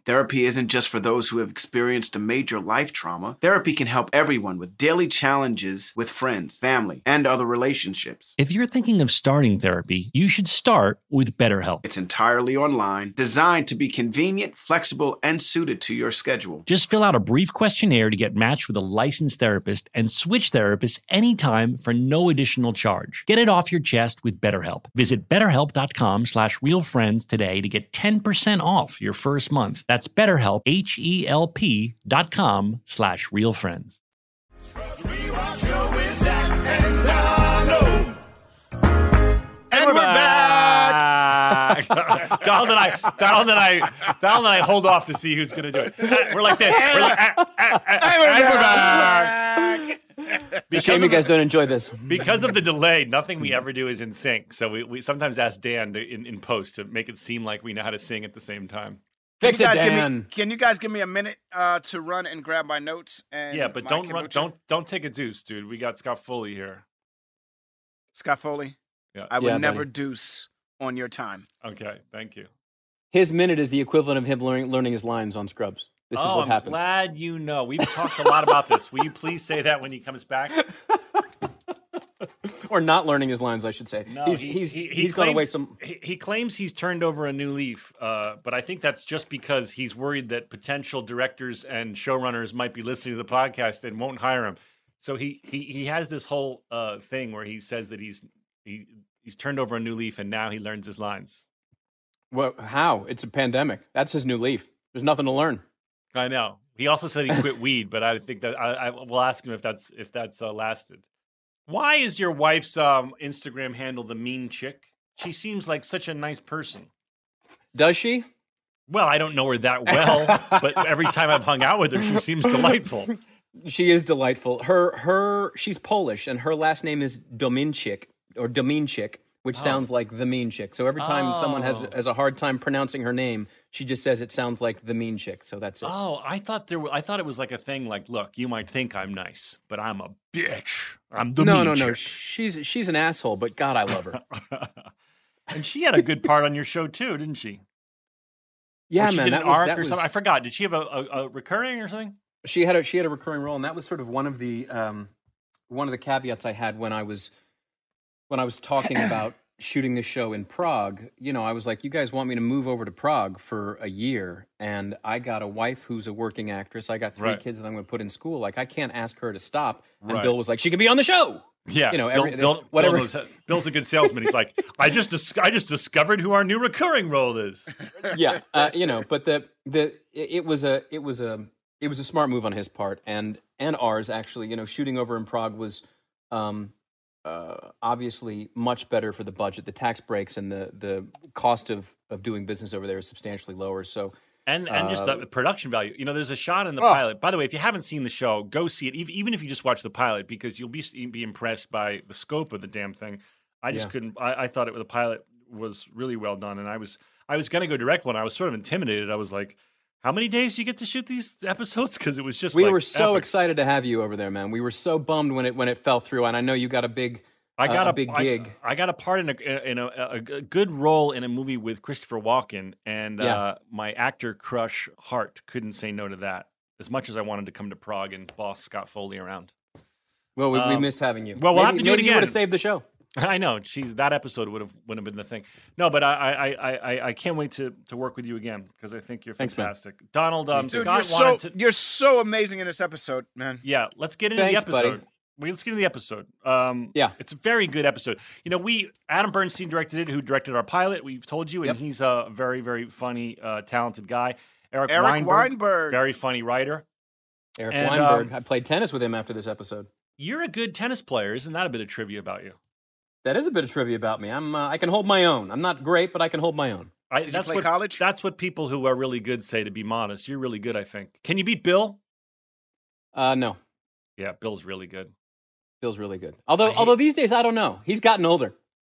Therapy isn't just for those who have experienced a major life trauma. Therapy can help everyone with daily challenges with friends, family, and other relationships. If you're thinking of starting therapy, you should start with BetterHelp. It's entirely online, designed to be convenient, flexible, and suited to your schedule. Just fill out a brief questionnaire to get matched with a licensed therapist and switch therapists anytime for no additional charge. Get it off your chest with BetterHelp. Visit betterhelp.com slash realfriends today to get ten percent off your first month. That's BetterHelp, H-E-L-P dot com slash realfriends. And we're back. Donald and I, Donald and I, Donald and I hold off to see who's going to do it. We're like this. We're like, ah, ah, ah, and we're back. It's a shame you guys don't enjoy this. Because of the delay, nothing we ever do is in sync. So we, we sometimes ask Dan to, in, in post to make it seem like we know how to sing at the same time. Fix it, Can you guys give Dan. me- Can you guys give me a minute uh, to run and grab my notes? And Yeah, but my don't run, kombucha? don't don't take a deuce, dude. We got Scott Foley here. Scott Foley. Yeah. I would Yeah, never buddy. deuce on your time. Okay, thank you. His minute is the equivalent of him learning, learning his lines on Scrubs. This oh, is what I'm happens. glad you know. We've talked a lot about this. Will you please say that when he comes back? Or not learning his lines, I should say. No, he's he, he's he, he's gone claims, away some. He, he claims he's turned over a new leaf, uh, but I think that's just because he's worried that potential directors and showrunners might be listening to the podcast and won't hire him. So he he he has this whole uh, thing where he says that he's he he's turned over a new leaf and now he learns his lines. Well, how? It's a pandemic. That's his new leaf. There's nothing to learn. I know. He also said he quit weed, but I think that I, I will ask him if that's if that's uh, lasted. Why is your wife's um, Instagram handle the Mean Chick? She seems like such a nice person. Does she? Well, I don't know her that well, but every time I've hung out with her, she seems delightful. She is delightful. Her her she's Polish, and her last name is Dominchik or Dominchik, which Oh. sounds like the mean chick. So every time someone has Oh. has a hard time pronouncing her name, she just says it sounds like the mean chick. So that's it. Oh, I thought there. Were, I thought it was like a thing. Like, look, you might think I'm nice, but I'm a bitch. I'm the no, mean no, no. chick. She's she's an asshole, but God, I love her. And she had a good part on your show too, didn't she? Yeah, or she man, did that an was arc that or was. something. I forgot. Did she have a, a, a recurring or something? She had a she had a recurring role, and that was sort of one of the um, one of the caveats I had when I was when I was talking about shooting this show in Prague. You know, I was like, you guys want me to move over to Prague for a year, and I got a wife who's a working actress. I got three Right. kids that I'm going to put in school. Like, I can't ask her to stop. And Right. Bill was like, she can be on the show. Yeah, You know, Bill, every- Bill, whatever. Bill knows- Bill's a good salesman. He's like, I just dis- I just discovered who our new recurring role is. yeah, uh, you know, but the the it, it was a it was a it was a smart move on his part, and and ours actually. You know, shooting over in Prague was um, uh, obviously much better for the budget. The tax breaks and the the cost of of doing business over there is substantially lower. So. And and just Uh, the production value. You know, there's a shot in the Oh. pilot. By the way, if you haven't seen the show, go see it. Even, even if you just watch the pilot, because you'll be be impressed by the scope of the damn thing. I just Yeah. couldn't. I, I thought it the pilot was really well done, and I was I was going to go direct one. I was sort of intimidated. I was like, how many days do you get to shoot these episodes? Because it was just We like were so epic. excited to have you over there, man. We were so bummed when it when it fell through, and I know you got a big I got uh, a, a big I- gig. I, got a part in a in a, a, a good role in a movie with Christopher Walken, and Yeah. uh, my actor crush heart couldn't say no to that. As much as I wanted to come to Prague and boss Scott Foley around. Well, we, we Um, missed having you. well, we'll maybe, have to do it maybe you would again. have saved the show. I know. She's that episode would have would have been the thing. No, but I I I I, I can't wait to to work with you again because I think you're Thanks, man. fantastic, Donald. Um, Dude, Scott you're so wanted to. you're so amazing in this episode, man. Yeah, let's get into Thanks, the buddy. episode. We let's get into the episode. Um, Yeah. it's a very good episode. You know, we Adam Bernstein directed it, who directed our pilot. We've told you, and Yep. he's a very very funny, uh, talented guy. Eric, Eric Weinberg, Weinberg. very funny writer. Eric And, Weinberg. um, I played tennis with him after this episode. You're a good tennis player, isn't that a bit of trivia about you? That is a bit of trivia about me. I'm uh, I can hold my own. I'm not great, but I can hold my own. I, Did you that's play what, college? That's what people who are really good say. To be modest, you're really good. I think. Can you beat Bill? Uh, no, Yeah, Bill's really good. Bill's really good. Although I hate- although these days I don't know. He's gotten older.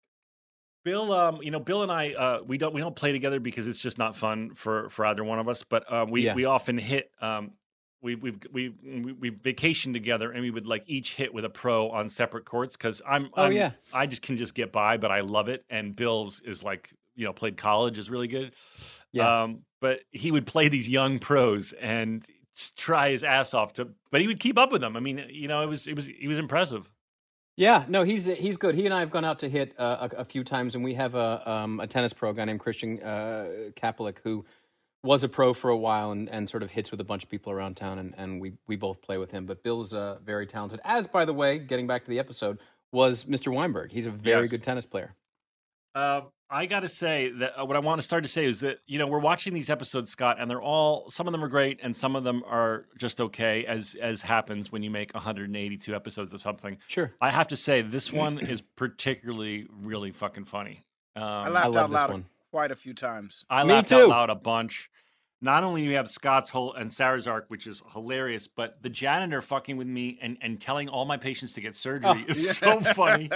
Bill, um, you know, Bill and I, uh, we don't we don't play together because it's just not fun for, for either one of us. But uh, we Yeah. we often hit. Um, we we've we we we vacation together, and we would like each hit with a pro on separate courts because I'm. Oh, I'm- yeah. I just can just get by, but I love it. And Bill's is like you know played college is really good. Yeah. Um, but he would play these young pros and try his ass off to, but he would keep up with them. I mean, you know, it was, it was, he was impressive. Yeah, no, he's he's good. He and I have gone out to hit uh, a, a few times, and we have a um, a tennis pro, a guy named Christian uh, Kapelik, who was a pro for a while and, and sort of hits with a bunch of people around town, and, and we, we both play with him. But Bill's uh, very talented. As, by the way, getting back to the episode, was Mister Weinberg. He's a very Yes. good tennis player. Uh, I got to say that uh, what I want to start to say is that, you know, we're watching these episodes, Scott, and they're all, some of them are great and some of them are just okay, as as happens when you make one hundred eighty-two episodes of something. Sure. I have to say, this one is particularly really fucking funny. Um, I laughed love out this loud one. quite a few times. I Me laughed too. out loud a bunch. Not only do we have Scott's whole and Sarah's arc, which is hilarious, but the janitor fucking with me and, and telling all my patients to get surgery Oh. is so funny.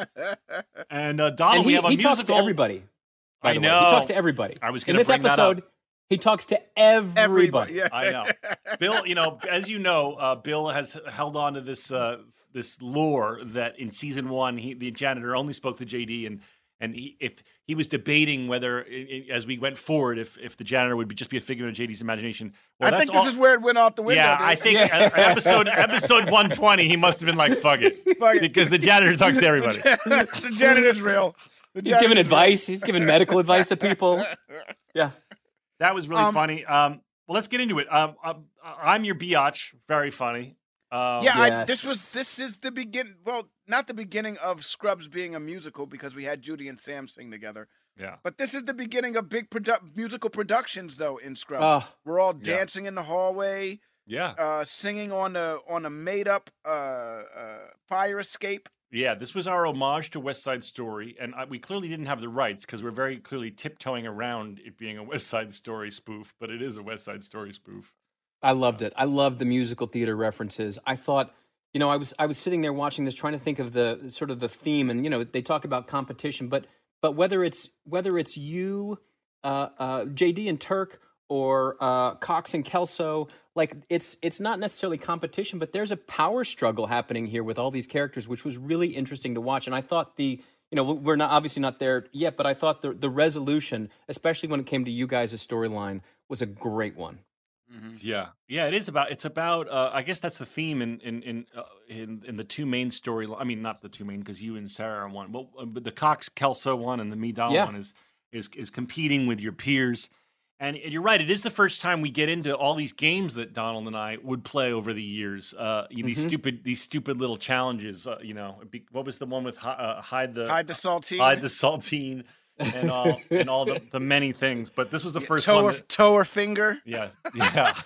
And uh, Donald, And we he, have a he musical. talks to everybody. By I the know. Way. He talks to everybody. I was In gonna this bring that episode, up. he talks to everybody. Everybody. Yeah. I know. Bill, you know, as you know, uh, Bill has held on to this uh, this lore that in season one, he, the janitor only spoke to J D, and and he, if he was debating whether, i- i- as we went forward, if if the janitor would be just be a figment of J D's imagination. Well, I that's think this all, is where it went off the window. yeah, dude. I think uh, episode episode one twenty, he must have been like, "Fuck it," Fuck it. because the janitor talks to everybody. The janitor's real. The He's giving janitor's real. advice. He's giving medical advice to people. Yeah. That was really Um, funny. Um, well, let's get into it. Um, um, I'm your biatch. Very funny. Um, Yeah, I, Yes. this was this is the begin. Well, not the beginning of Scrubs being a musical because we had Judy and Sam sing together. yeah. But this is the beginning of big produ- musical productions, though. In Scrubs, Oh. we're all Yeah. dancing in the hallway, Yeah. uh, singing on a on a made up uh, uh, fire escape. Yeah, this was our homage to West Side Story, and I, we clearly didn't have the rights because we're very clearly tiptoeing around it being a West Side Story spoof, but it is a West Side Story spoof. I loved it. I loved the musical theater references. I thought, you know, I was I was sitting there watching this, trying to think of the sort of the theme, and you know, they talk about competition, but but whether it's whether it's you, uh, uh, J D and Turk, or uh, Cox and Kelso, like it's it's not necessarily competition, but there's a power struggle happening here with all these characters, which was really interesting to watch. And I thought the you know we're not obviously not there yet, but I thought the the resolution, especially when it came to you guys' storyline, was a great one. Yeah, yeah, it is about. It's about. Uh, I guess that's the theme in in in uh, in, in the two main story. I mean, not the two main because you and Sarah are one. Well, uh, but the Cox Kelso one and the Me Donald Yeah. one is is is competing with your peers. And you're right. It is the first time we get into all these games that Donald and I would play over the years. Uh, you know, these Mhm. stupid, these stupid little challenges. Uh, you know, be- what was the one with hi- uh, hide the Hide the saltine. hide the saltine, and all and all the, the many things. But this was the first toe one. or, That, toe or finger. yeah, yeah,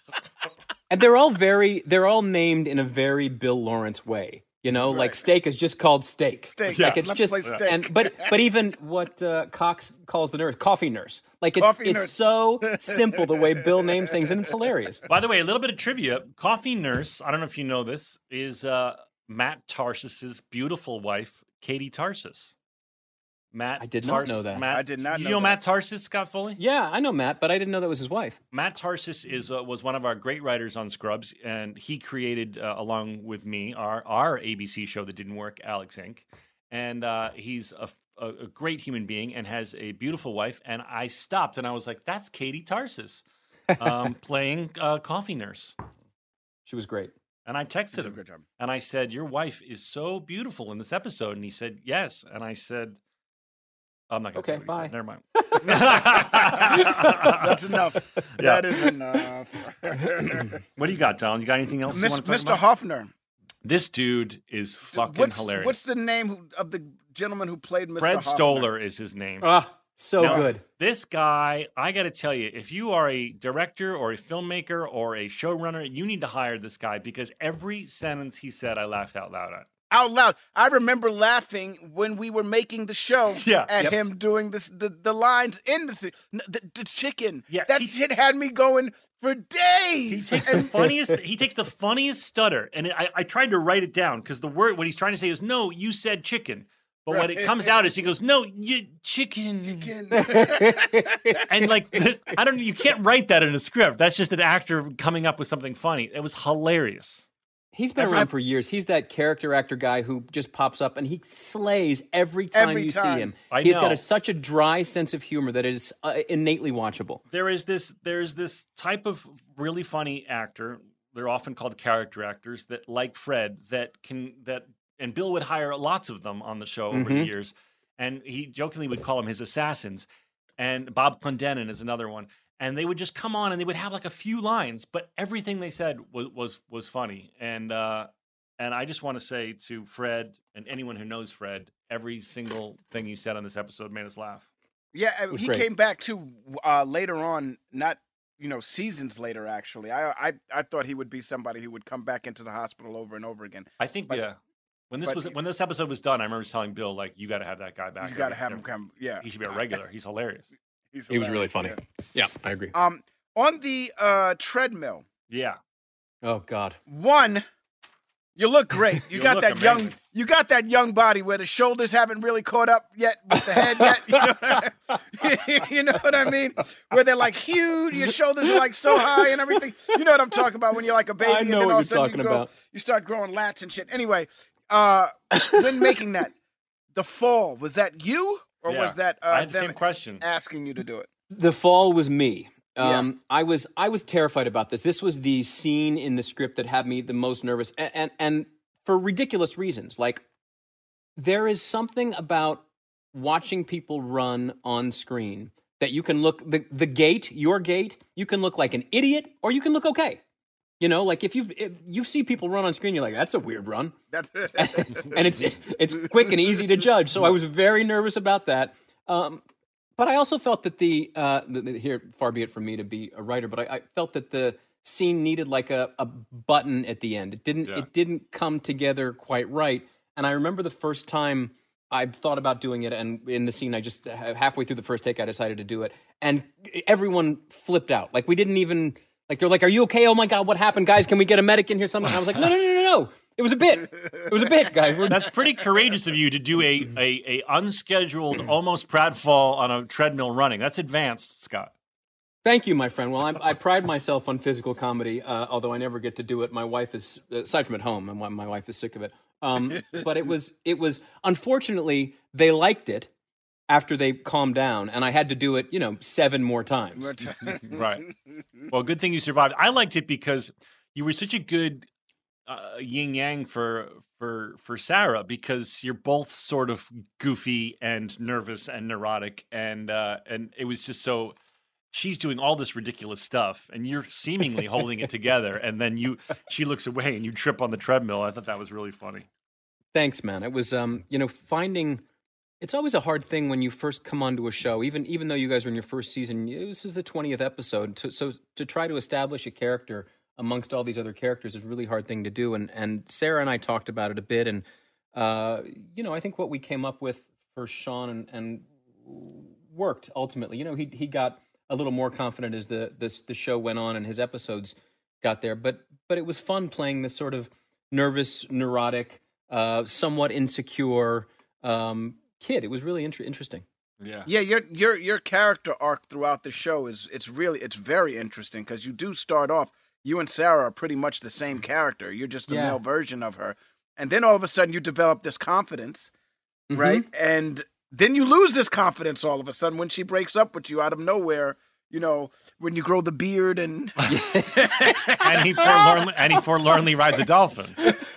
And they're all very they're all named in a very Bill Lawrence way. You know, like Right. steak is just called steak. Steak. Like Yeah. it's Let's just play steak. and but but even what uh, Cox calls the nurse, coffee nurse. Like it's Coffee it's nurse. so simple the way Bill names things, and it's hilarious. By the way, a little bit of trivia. Coffee Nurse, I don't know if you know this, is uh, Matt Tarsus's beautiful wife, Katie Tarsus. Matt I did not know that. Matt, I did not you know know that. Matt Tarsus, Scott Foley? Yeah, I know Matt, but I didn't know that was his wife. Matt Tarsus is uh, was one of our great writers on Scrubs, and he created, uh, along with me, our our A B C show that didn't work, Alex Incorporated. And uh, he's a, a, a great human being and has a beautiful wife. And I stopped and I was like, "That's Katie Tarsus um, playing uh, Coffee Nurse." She was great. And I texted Did a him good job. and I said, "Your wife is so beautiful in this episode." And he said, "Yes." And I said, "I'm not going to Okay, say what he said. bye. Never mind." That's enough. Yeah. That is enough. What do you got, Don? You got anything else you Miss, want to talk Mister about? Hoffner. This dude is fucking what's, hilarious. What's the name who- of the gentleman who played Mister Fred Hoffner? Stoller is his name. Ah, so Now, good. This guy, I got to tell you, if you are a director or a filmmaker or a showrunner, you need to hire this guy because every sentence he said, I laughed out loud at. Out loud. I remember laughing when we were making the show Yeah. at Yep. him doing this, the, the lines in the, thi- n- the the chicken. Yeah, that he- shit had me going for He days. takes the funniest. He takes the funniest stutter, and I, I tried to write it down because the word what he's trying to say is no. You said chicken, but what it Right. comes out is he goes no, you chicken. Chicken. And like I don't, you can't write that in a script. That's just an actor coming up with something funny. It was hilarious. He's been Every- around for years. He's that character actor guy who just pops up and he slays every time Every you time. see him. I He's know. got a, such a dry sense of humor that it is uh, innately watchable. There is this there is this type of really funny actor. They're often called character actors that, like Fred, that can that and Bill would hire lots of them on the show over the years, and he jokingly would call them his assassins. And Bob Clendenin is another one. And they would just come on and they would have like a few lines, but everything they said was was was funny. And uh, and I just want to say to Fred and anyone who knows Fred, every single thing you said on this episode made us laugh. Yeah, uh, was he great. came back too uh, later on, not you know seasons later. Actually, I, I I thought he would be somebody who would come back into the hospital over and over again. I think But- yeah. When this but- was when this episode was done, I remember telling Bill like, "You got to have that guy back. You got to every- have him every- come. Yeah, He should be a regular. He's hilarious." He's He was really hilarious, funny. Yeah, I agree. yeah. Um, on the uh, treadmill, Yeah. Oh, God. one, you look great. You, You got look that young, amazing. you got that young body where the shoulders haven't really caught up yet with the head yet. You know, you know what I mean? Where they're like huge, your shoulders are like so high and everything. You know what I'm talking about when you're like a baby I and know then what all you're of a sudden talking you, grow, about. you start growing lats and shit. Anyway, uh, when making that, the fall, was that you or Yeah. was that uh, I had the them same question. asking you to do it? The fall was me. Yeah. Um, I was I was terrified about this. This was the scene in the script that had me the most nervous, and, and and for ridiculous reasons. Like, there is something about watching people run on screen that you can look the the gait, your gait, you can look like an idiot or you can look okay. You know, like if you if you see people run on screen, you're like, that's a weird run, That's and it's it's quick and easy to judge. So I was very nervous about that. Um, But I also felt that the, uh, the, the here, far be it from me to be a writer, but I, I felt that the scene needed like a, a button at the end. It didn't Yeah. it didn't come together quite right. And I remember the first time I thought about doing it, and in the scene, I just halfway through the first take, I decided to do it, and everyone flipped out. Like we didn't even like they're like, "Are you okay? Oh my God, what happened, guys? Can we get a medic in here?" Something. I was like, "No, no, no, no, no." It was a bit. It was a bit, guys. We're, That's pretty courageous of you to do a, a, a unscheduled, almost pratfall on a treadmill running. That's advanced, Scott. Thank you, my friend. Well, I'm, I pride myself on physical comedy, uh, although I never get to do it. My wife is, aside from at home, and my wife is sick of it. Um, but it was, it was. Unfortunately, they liked it after they calmed down, and I had to do it, you know, seven more times. Right. Well, good thing you survived. I liked it because you were such a good uh, yin yang for for for Sarah, because you're both sort of goofy and nervous and neurotic, and uh, and it was just so. She's doing all this ridiculous stuff, and you're seemingly holding it together, and then you she looks away and you trip on the treadmill. I thought that was really funny. Thanks, man. It was, um, you know, finding. It's always a hard thing when you first come onto a show, even even though you guys were in your first season. you- This is the twentieth episode, to, so to try to establish a character amongst all these other characters is a really hard thing to do. And and Sarah and I talked about it a bit, and uh, you know, I think what we came up with for Sean and, and worked ultimately. You know, he he got a little more confident as the this the show went on and his episodes got there. But but it was fun playing this sort of nervous, neurotic, uh, somewhat insecure um, kid. It was really inter- interesting. Yeah. Yeah, your your your character arc throughout the show is it's really it's very interesting because you do start off. You and Sarah are pretty much the same character. You're just a Yeah. male version of her, and then all of a sudden you develop this confidence, Mhm. right? And then you lose this confidence all of a sudden when she breaks up with you out of nowhere. You know, when you grow the beard and And he forlornly and he forlornly rides a dolphin.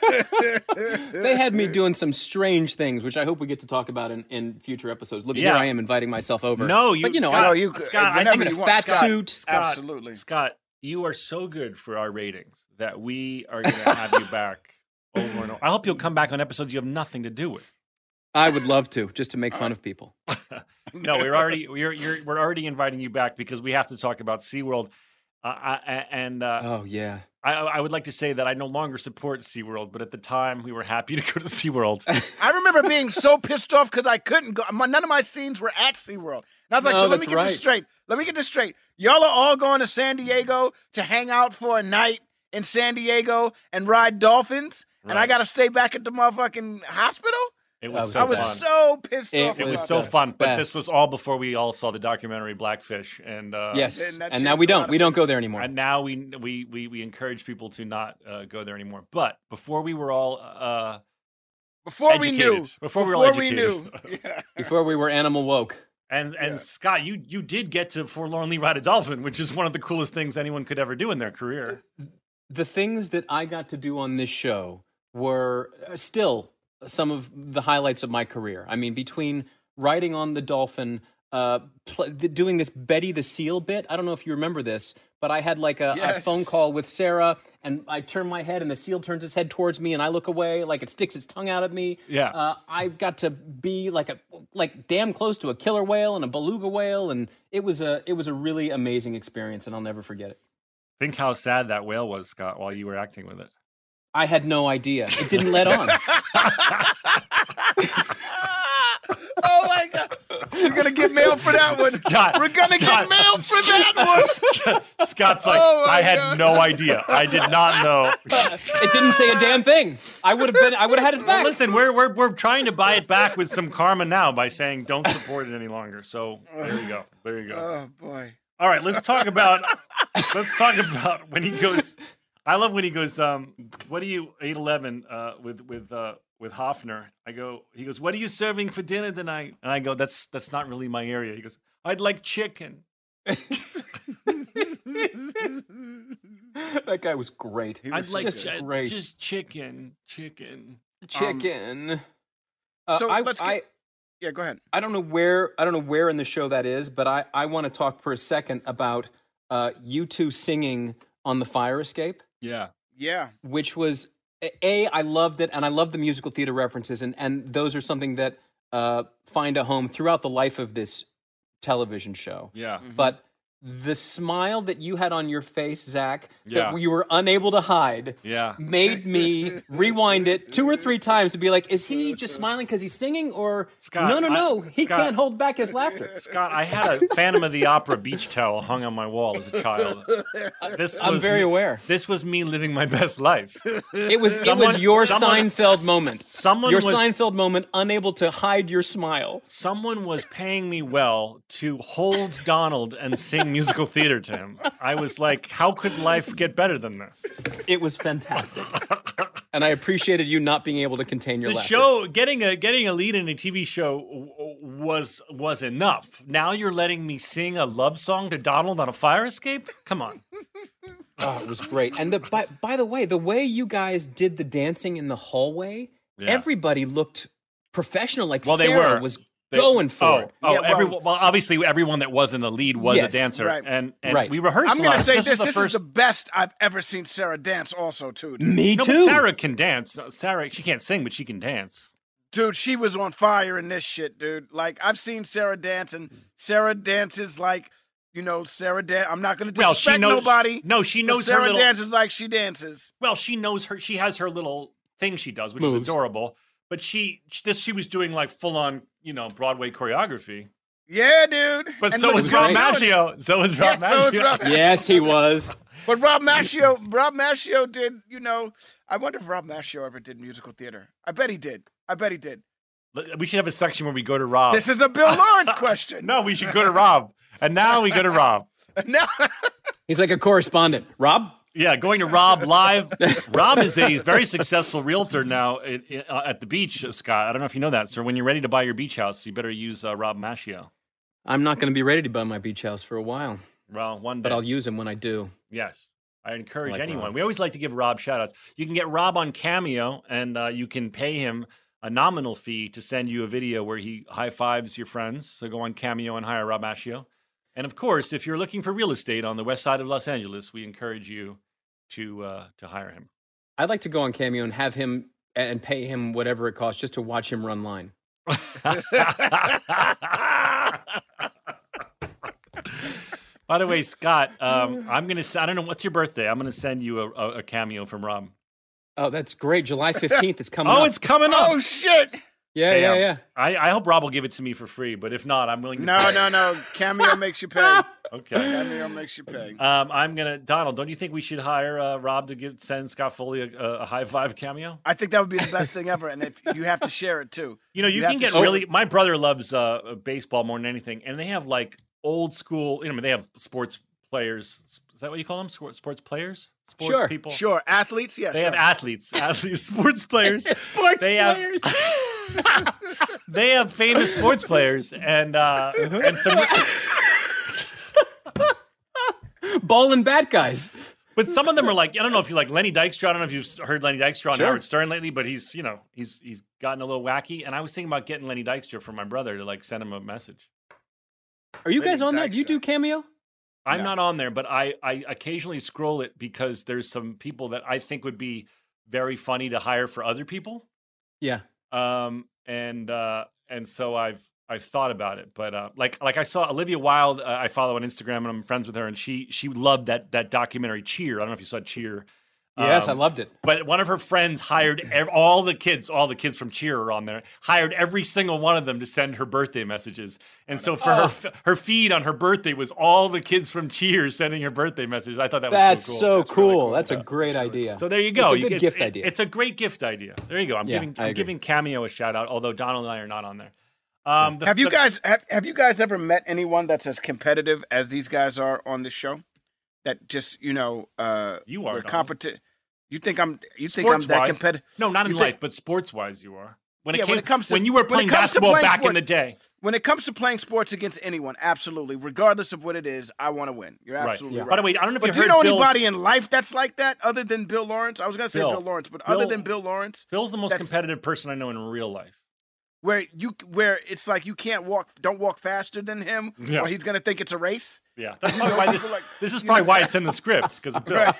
They had me doing some strange things, which I hope we get to talk about in, in future episodes. Look, Yeah. here I am inviting myself over. No, you, but you know, Scott, I, No, you- Scott, I whenever think in a you want, fat Scott. suit. Scott, Absolutely. Scott, you are so good for our ratings that we are going to have you back over and over. I hope you'll come back on episodes you have nothing to do with. I would love to, just to make fun of people. No, we're already we're you're, we're already inviting you back because we have to talk about SeaWorld. Uh, I, and uh, Oh yeah. I, I would like to say that I no longer support SeaWorld, but at the time we were happy to go to SeaWorld. I remember being so pissed off because I couldn't go. My, none of my scenes were at SeaWorld. And I was like, No, so let me that's get this right. straight. Let me get this straight. Y'all are all going to San Diego to hang out for a night in San Diego and ride dolphins, and I Right. got to stay back at the motherfucking hospital? It was, was so I was fun. so pissed It off. It was about so that. fun, but Best. this was all before we all saw the documentary Blackfish, and uh, Yes, And that and now changed we a lot don't. of We don't go things. there anymore. and now we we we we encourage people to not uh, go there anymore. But before we were all uh, Before we knew. educated. Before we were all we knew. educated. Yeah. Before we were animal woke. and and Yeah. Scott, you you did get to forlornly ride a dolphin, which is one of the coolest things anyone could ever do in their career. The things that I got to do on this show were uh, still some of the highlights of my career. I mean, between riding on the dolphin, uh, pl- doing this Betty the Seal bit. I don't know if you remember this, but I had like a, a Yes. phone call with Sarah, and I turn my head, and the seal turns its head towards me, and I look away, like it sticks its tongue out at me. Yeah. Uh, I got to be like a like damn close to a killer whale and a beluga whale, and it was a it was a really amazing experience, and I'll never forget it. Think how sad that whale was, Scott, while you were acting with it. I had no idea. It didn't let on. Oh my God. You're going to get mail for that one. Scott, We're going to Scott, get mail for that one. Scott- Scott's like, Oh my I had God. no idea. I did not know. It didn't say a damn thing. I would have been. I would have had his back. Listen, we're, we're we're trying to buy it back with some karma now by saying don't support it any longer. So there you go. There you go. Oh, boy. All right, let's talk about let's talk about when he goes. I love when he goes. Um, what do you eight eleven uh, with with uh, with Hoffner? I go. He goes. What are you serving for dinner tonight? And I go. That's that's not really my area. He goes. I'd like chicken. That guy was great. I'd like just chi- great. just chicken, chicken. Chicken. Uh, so I, let's get- I, Yeah, go ahead. I don't know where I don't know where in the show that is, but I, I want to talk for a second about uh, you two singing on the fire escape, Yeah. Yeah. which was a I loved it, and I love the musical theater references, and and those are something that uh, find a home throughout the life of this television show. Yeah. But the smile that you had on your face, Zach, Yeah. that you were unable to hide, Yeah. made me rewind it two or three times to be like, is he just smiling because he's singing? Or Scott, no, no, no, I- he Scott- can't hold back his laughter. Scott, I had a Phantom of the Opera beach towel hung on my wall as a child. This I'm was very me- aware. This was me living my best life. It was Someone- it was your someone- Seinfeld moment. Someone your was Seinfeld moment, unable to hide your smile. someone was paying me well to hold Donald and sing musical theater to him. I was like, how could life get better than this? It was fantastic, and I appreciated you not being able to contain your The laughter. show getting a getting a lead in a T V show w- w- was was enough. Now you're letting me sing a love song to Donald on a fire escape? Come on. Oh, it was great. And the by, by the way, the way you guys did the dancing in the hallway, Yeah. everybody looked professional. Like Well, they Sarah were. was They- going for oh, it. Oh, Yeah, well- everyone. Well, obviously, everyone that wasn't a lead was Yes, a dancer, right. and, and Right. we rehearsed. I'm a going lot. to say this. this. was the This first... is the best I've ever seen Sarah dance also, too. Dude. Me no, too. but Sarah can dance. Sarah, she can't sing, but she can dance. Dude, she was on fire in this shit, dude. Like, I've seen Sarah dance, and Sarah dances like, you know, Sarah dance. I'm not going to Well, disrespect she knows. nobody. No, she but knows her Sarah little. dances like she dances. Well, she knows her. She has her little thing she does, which Moves. is adorable. But she, this, she was doing like full on, you know, Broadway choreography. Yeah, dude. But And so look, was was Rob great. Maggio. So was Rob Yeah, so was Maggio. Rob- Yes, he was. But Rob Maggio, Rob Maggio did, you know, I wonder if Rob Maggio ever did musical theater. I bet he did. I bet he did. We should have a section where we go to Rob. This is a Bill Lawrence question. No, we should go to Rob. And now we go to Rob. No. He's like a correspondent. Rob? Yeah, going to Rob live. Rob is a very successful realtor now at, at the beach, Scott. I don't know if you know that, sir. When you're ready to buy your beach house, you better use uh, Rob Maggio. I'm not going to be ready to buy my beach house for a while, Well, one day. but I'll use him when I do. Yes. I encourage I like anyone. Rob. We always like to give Rob shout outs. You can get Rob on Cameo, and uh, you can pay him a nominal fee to send you a video where he high fives your friends. So go on Cameo and hire Rob Maggio. And of course, if you're looking for real estate on the west side of Los Angeles, we encourage you to uh, to hire him. I'd like to go on Cameo and have him and pay him whatever it costs just to watch him run line. By the way, Scott, um, I'm gonna. I don't know what's your birthday. I'm gonna send you a, a, a cameo from Rob. Oh, that's great. July fifteenth is coming Oh, up. it's coming up. Oh, shit. Yeah, yeah, Damn. yeah. I, I hope Rob will give it to me for free, but if not, I'm willing to. No, no, no. Cameo makes you pay. Okay. Cameo makes you pay. Um, I'm gonna Donald. Don't you think we should hire uh, Rob to give send Scott Foley a, a high five cameo? I think that would be the best thing ever, and if you have to share it too. You know, you, You have can to get share really. it. My brother loves uh, baseball more than anything, and they have like old school. You know, they have sports players. Is that what you call them? Sports sports players? Sports Sure, people. Sure, athletes, yeah. They sure. have athletes, athletes, sports players. Sports they have, players. they have famous sports players, and uh, and some. Ball and bat guys. But some of them are like, I don't know if you like Lenny Dykstra. I don't know if you've heard Lenny Dykstra on Sure. Howard Stern lately, but he's, you know, he's he's gotten a little wacky. And I was thinking about getting Lenny Dykstra for my brother to like send him a message. Are you Lenny guys on that? Do you Dykstra. do Cameo? I'm No. not on there, but I, I occasionally scroll it because there's some people that I think would be very funny to hire for other people. Yeah. Um, and uh, and so I've I've thought about it, but uh, like like I saw Olivia Wilde, uh, I follow on Instagram and I'm friends with her, and she she loved that that documentary Cheer. I don't know if you saw Cheer. Yes, Um, I loved it. But one of her friends hired ev- all the kids, all the kids from Cheer are on there, hired every single one of them to send her birthday messages. And so for her f- her feed on her birthday was all the kids from Cheer sending her birthday messages. I thought that was That's so cool. so That's really cool. cool. That's a Yeah, great that's really idea. So there you go. It's a You good get- gift it- idea. It's a great gift idea. There you go. I'm Yeah, giving I I'm agree. giving Cameo a shout out, although Donald and I are not on there. Um, the- Have you the- guys have, have you guys ever met anyone that's as competitive as these guys are on this show? That just you know, uh, You are, we're Donald. competi- You think I'm? You think I'm that Sports-wise- competitive? No, not in You think- life, but sports wise, you are. When it Yeah, came, when it comes to- when you were when it playing comes to basketball playing back in sport- the day, When it comes to playing sports against anyone, absolutely, regardless of what it is, I want to win. You're absolutely Yeah. right. By the way, I don't know if but you do you heard know Bill's- anybody in life that's like that other than Bill Lawrence? I was gonna say Bill. Bill, Lawrence, but Bill- other than Bill Lawrence, Bill's the most That's- competitive person I know in real life. where you where it's like you can't walk, don't walk faster than him, Yeah. or he's gonna think it's a race. Yeah, that's probably why this. Like, This is you probably know- why it's in the scripts because of Bill.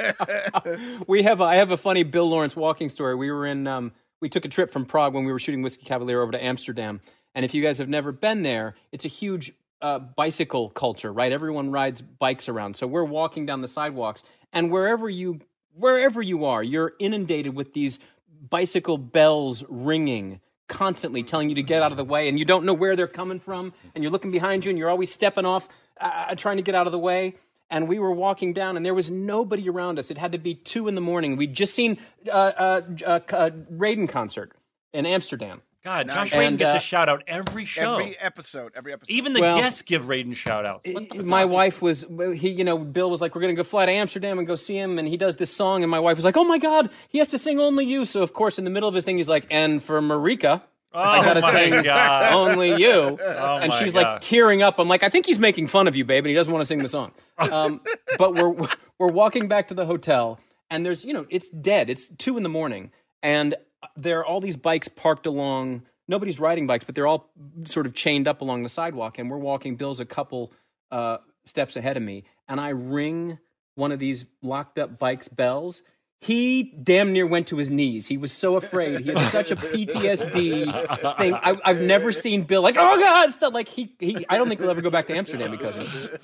We have. A, I have a funny Bill Lawrence walking story. We were in. Um, we took a trip from Prague when we were shooting Whiskey Cavalier over to Amsterdam. And if you guys have never been there, it's a huge uh, bicycle culture, right? Everyone rides bikes around. So we're walking down the sidewalks, and wherever you wherever you are, you're inundated with these bicycle bells ringing constantly, telling you to get out of the way, and you don't know where they're coming from, and you're looking behind you, and you're always stepping off, uh, trying to get out of the way. And we were walking down, and there was nobody around us. It had to be two in the morning. We'd just seen uh, uh, uh, uh, Raiden concert in Amsterdam. God, Josh Nice. Raiden And, gets uh, a shout out every show. Every episode, every episode. Even the Well- guests give Raiden shout outs. What the My fuck? wife was, he, you know, Bill was like, we're going to go fly to Amsterdam and go see him. And he does this song. And my wife was like, oh my God, he has to sing Only You. So, of course, in the middle of his thing, he's like, and for Marika, Oh I got to my sing God. Only You. Oh and my she's God. like tearing up. I'm like, I think he's making fun of you, babe. And he doesn't want to sing the song. Um, but we're, we're walking back to the hotel. And there's, you know, it's dead. It's two in the morning. And there are all these bikes parked along. Nobody's riding bikes, but they're all sort of chained up along the sidewalk. And we're walking. Bill's a couple uh, steps ahead of me. And I ring one of these locked up bikes' bells. He damn near went to his knees. He was so afraid. He had such a P T S D thing. I, I've never seen Bill like, oh God, stuff like he, he. I don't think he'll ever go back to Amsterdam because of it.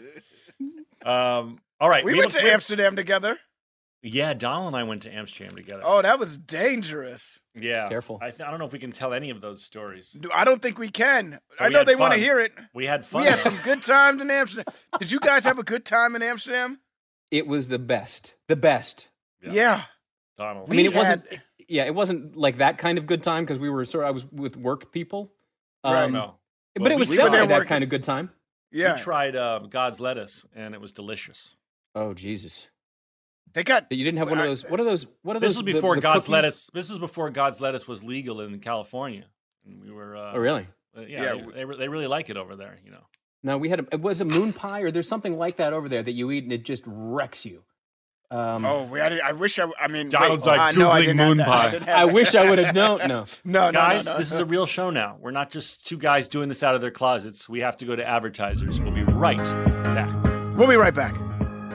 Um, all right, we, we went have- to we- Amsterdam together. Yeah, Donald and I went to Amsterdam together. Oh, that was dangerous. yeah, Careful. I, th- I don't know if we can tell any of those stories. I don't think we can. I we know had they want to fun. hear it. We had fun. We had some good times in Amsterdam. Did you guys have a good time in Amsterdam? It was the best. The best. Yeah. Yeah. Donald. I mean, it We wasn't. had- Yeah, it wasn't like that kind of good time because we were sort. I was with work people. Right, Um, no. But Well, it was we- we were semi there that working. kind of good time. Yeah. We tried um, God's lettuce, and it was delicious. Oh Jesus! They got. You didn't have one of those. What are those? What are This those? was the- before the God's cookies? lettuce. This is before God's lettuce was legal in California, and we were. Uh, Oh really? uh, yeah, Yeah, they, we- they, re- they really like it over there. You know. No, we had a. It was a moon pie, or there's something like that over there that you eat and it just wrecks you. Um, Oh, we had, I wish I. I mean, Donald's wait, like I know I Googling didn't have moon that. pie. I, didn't have I that. wish I would have known. No. No, no, Guys, no, no, this no. is a real show now. We're not just two guys doing this out of their closets. We have to go to advertisers. We'll be right back. We'll be right back.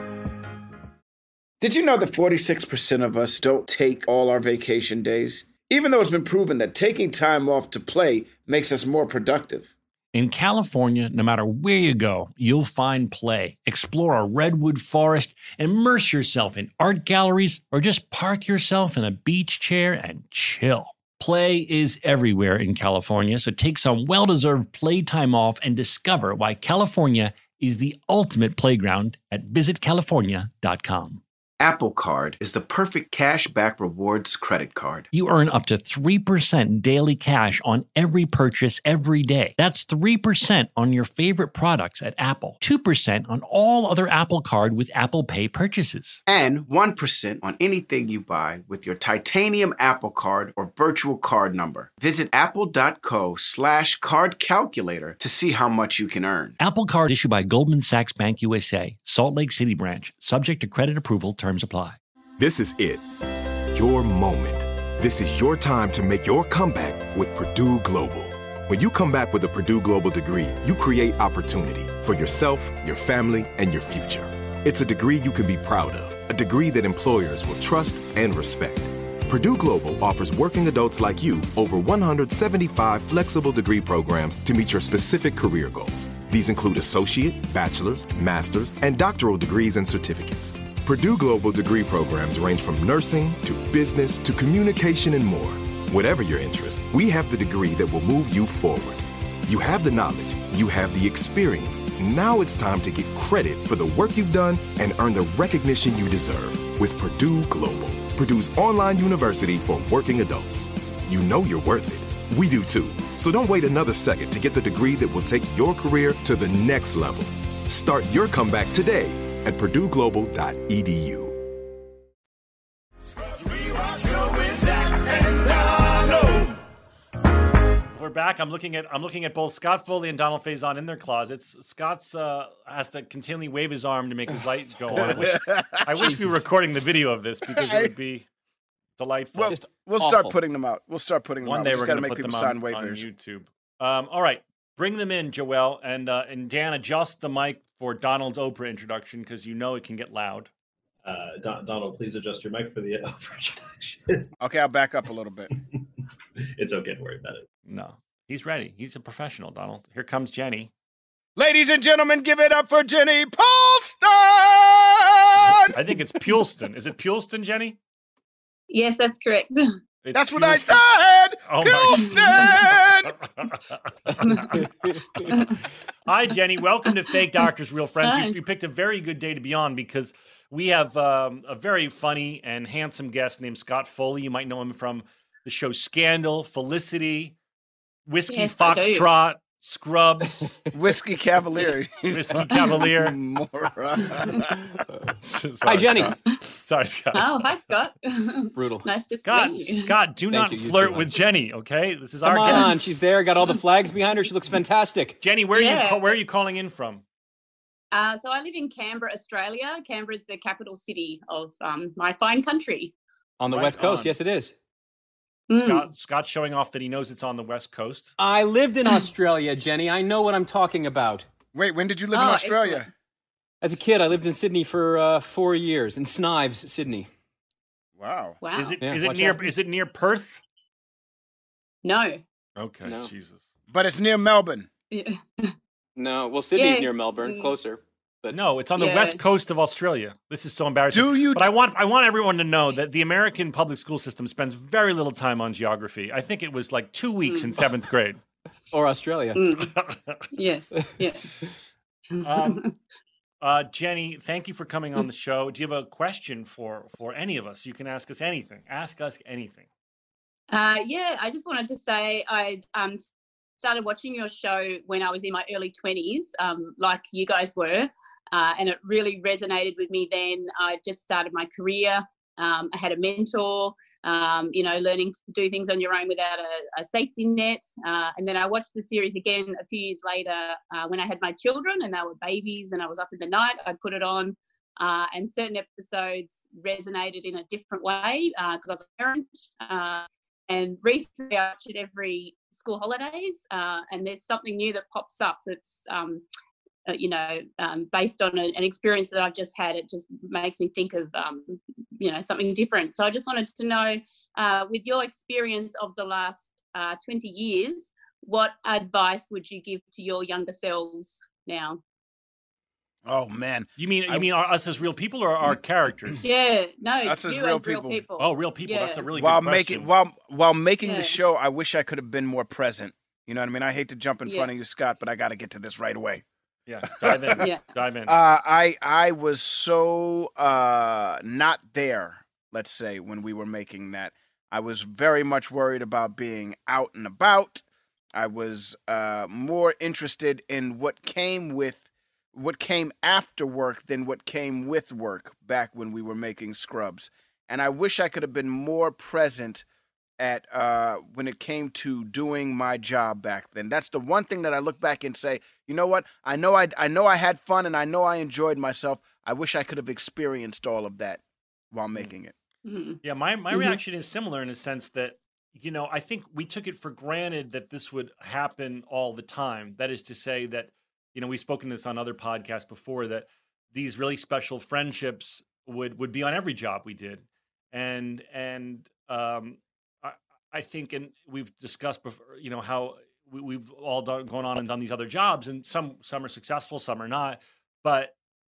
Did you know that forty-six percent of us don't take all our vacation days? Even though it's been proven that taking time off to play makes us more productive. In California, no matter where you go, you'll find play. Explore a redwood forest, immerse yourself in art galleries, or just park yourself in a beach chair and chill. Play is everywhere in California, so take some well-deserved playtime off and discover why California is the ultimate playground at visit california dot com. Apple Card is the perfect cash back rewards credit card. You earn up to three percent daily cash on every purchase every day. That's three percent on your favorite products at Apple, two percent on all other Apple Card with Apple Pay purchases, and one percent on anything you buy with your titanium Apple Card or virtual card number. Visit apple.co slash card calculator to see how much you can earn. Apple Card issued by Goldman Sachs Bank U S A, Salt Lake City branch, subject to credit approval. Terms apply. This is it. Your moment. This is your time to make your comeback with Purdue Global. When you come back with a Purdue Global degree, you create opportunity for yourself, your family, and your future. It's a degree you can be proud of, a degree that employers will trust and respect. Purdue Global offers working adults like you over one hundred seventy-five flexible degree programs to meet your specific career goals. These include associate, bachelor's, master's, and doctoral degrees and certificates. Purdue Global degree programs range from nursing to business to communication and more. Whatever your interest, we have the degree that will move you forward. You have the knowledge, you have the experience. Now it's time to get credit for the work you've done and earn the recognition you deserve with Purdue Global, Purdue's online university for working adults. You know you're worth it. We do too. So don't wait another second to get the degree that will take your career to the next level. Start your comeback today at purdue global dot e d u. We're back. I'm looking at I'm looking at both Scott Foley and Donald Faison in their closets. Scott's uh, has to continually wave his arm to make his lights go on. I wish, I wish we were recording the video of this because it would be delightful. Well, we'll awful. start putting them out. We'll start putting them One out. day we we're just got to going to make put people them sign on, on waivers. YouTube. Um, all right, bring them in, Joelle, and uh, and Dan, adjust the mic for Donald's Oprah introduction because you know it can get loud. Uh, Don- Donald, please adjust your mic for the Oprah introduction. Okay, I'll back up a little bit. It's okay, don't worry about it. No, he's ready. He's a professional, Donald. Here comes Jenny. Ladies and gentlemen, give it up for Jenny Paulston! I think it's Pulston. Is it Pulston, Jenny? Yes, that's correct. It's That's what Pulston. I said! Oh Pulston! Hi, Jenny. Welcome to Fake Doctors, Real Friends. You, Thanks. you picked a very good day to be on because we have um, a very funny and handsome guest named Scott Foley. You might know him from the show Scandal, Felicity, Whiskey Yes, I do. Foxtrot, Scrubs, Whiskey Cavalier. Whiskey Cavalier. Moron. Sorry, Hi, Jenny. Scott. Sorry, Scott. Oh, hi, Scott. Brutal. Nice to Scott, see you. Scott, do Thank not you, you flirt too, with hon. Jenny, okay? This is Come our on, guest. she's there. Got all the flags behind her. She looks fantastic. Jenny, where are you Yeah. ca- where are you calling in from? Uh, so I live in Canberra, Australia. Canberra is the capital city of um, my fine country. On the Right West Coast, on. yes, it is. Mm. Scott Scott's showing off that he knows it's on the West Coast. I lived in Australia, Jenny. I know what I'm talking about. Wait, when did you live in Oh, Australia? excellent. As a kid, I lived in Sydney for uh, four years, in Snives, Sydney. Wow. Wow. Is it Yeah, is it watch near out. is it near Perth? No. Okay, No. Jesus. But it's near Melbourne. Yeah. No, well, Sydney's Yeah. near Melbourne, Mm. closer. But No, it's on the Yeah. west coast of Australia. This is so embarrassing. Do you? But I want I want everyone to know that the American public school system spends very little time on geography. I think it was like two weeks in Mm. seventh grade. or Australia. Mm. Yes. Yeah. Um, uh, Jenny, thank you for coming on the show. Do you have a question for for any of us? You can ask us anything. Ask us anything. Uh, yeah, I just wanted to say I um, started watching your show when I was in my early twenties, um, like you guys were, uh, and it really resonated with me then. I just started my career. Um, I had a mentor, um, you know, learning to do things on your own without a, a safety net. Uh, and then I watched the series again a few years later uh, when I had my children and they were babies and I was up in the night. I'd put it on. Uh, and certain episodes resonated in a different way because I was a parent. Uh, and recently I watch it every school holidays uh, and there's something new that pops up that's, um, uh, you know, um, based on a, an experience that I've just had. It just makes me think of, um, you know, something different. So I just wanted to know, uh, with your experience of the last uh, twenty years, what advice would you give to your younger selves now? Oh, man. You mean you I- mean our, us as real people or our characters? Yeah, no, Us as you real as real people. people. Oh, real people. Yeah. That's a really while good making question. while while making Yeah. the show, I wish I could have been more present. You know what I mean? I hate to jump in Yeah. front of you, Scott, but I got to get to this right away. Yeah, dive in. Yeah. Dive in. Uh, I I was so uh, not there, let's say, when we were making that. I was very much worried about being out and about. I was uh, more interested in what came with what came after work than what came with work back when we were making Scrubs. And I wish I could have been more present at uh, when it came to doing my job back then. That's the one thing that I look back and say, you know what? I know I I know I had fun and I know I enjoyed myself. I wish I could have experienced all of that while making it. Mm-hmm. Yeah, my, my Mhm. reaction is similar in a sense that, you know, I think we took it for granted that this would happen all the time. That is to say that, you know, we've spoken this on other podcasts before, that these really special friendships would would be on every job we did. And and um, I, I think, and we've discussed before, you know, how we, we've all done, gone on and done these other jobs, and some some are successful, some are not. But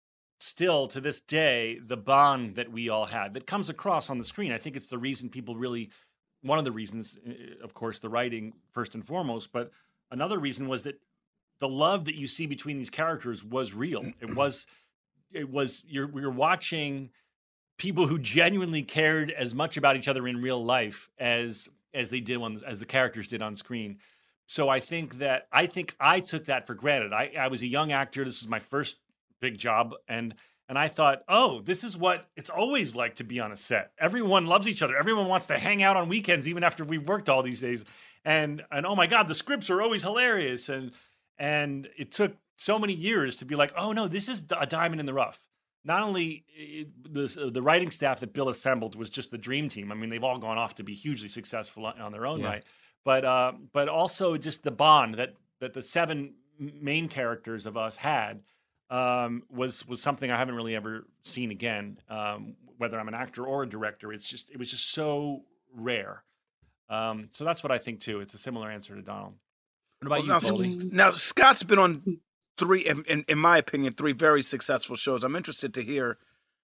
still, to this day, the bond that we all had that comes across on the screen, I think it's the reason people really, one of the reasons, uh, of course, the writing first and foremost, but another reason was that the love that you see between these characters was real. It was, it was, you're, we were watching people who genuinely cared as much about each other in real life as, as they did on, as the characters did on screen. So I think that, I think I took that for granted. I, I was a young actor. This was my first big job. And, and I thought, oh, this is what it's always like to be on a set. Everyone loves each other. Everyone wants to hang out on weekends, even after we've worked all these days. And, and oh my God, the scripts are always hilarious. And, and it took so many years to be like, oh no, this is a diamond in the rough. Not only it, the, the writing staff that Bill assembled was just the dream team. I mean, they've all gone off to be hugely successful on, on their own Yeah. right. But, uh, but also just the bond that, that the seven main characters of us had, Um, was was something I haven't really ever seen again. Um, whether I'm an actor or a director, it's just it was just so rare. Um, so that's what I think too. It's a similar answer to Donald. What about Well, you, Foley? now, now, Scott's been on three, in, in, in my opinion, three very successful shows. I'm interested to hear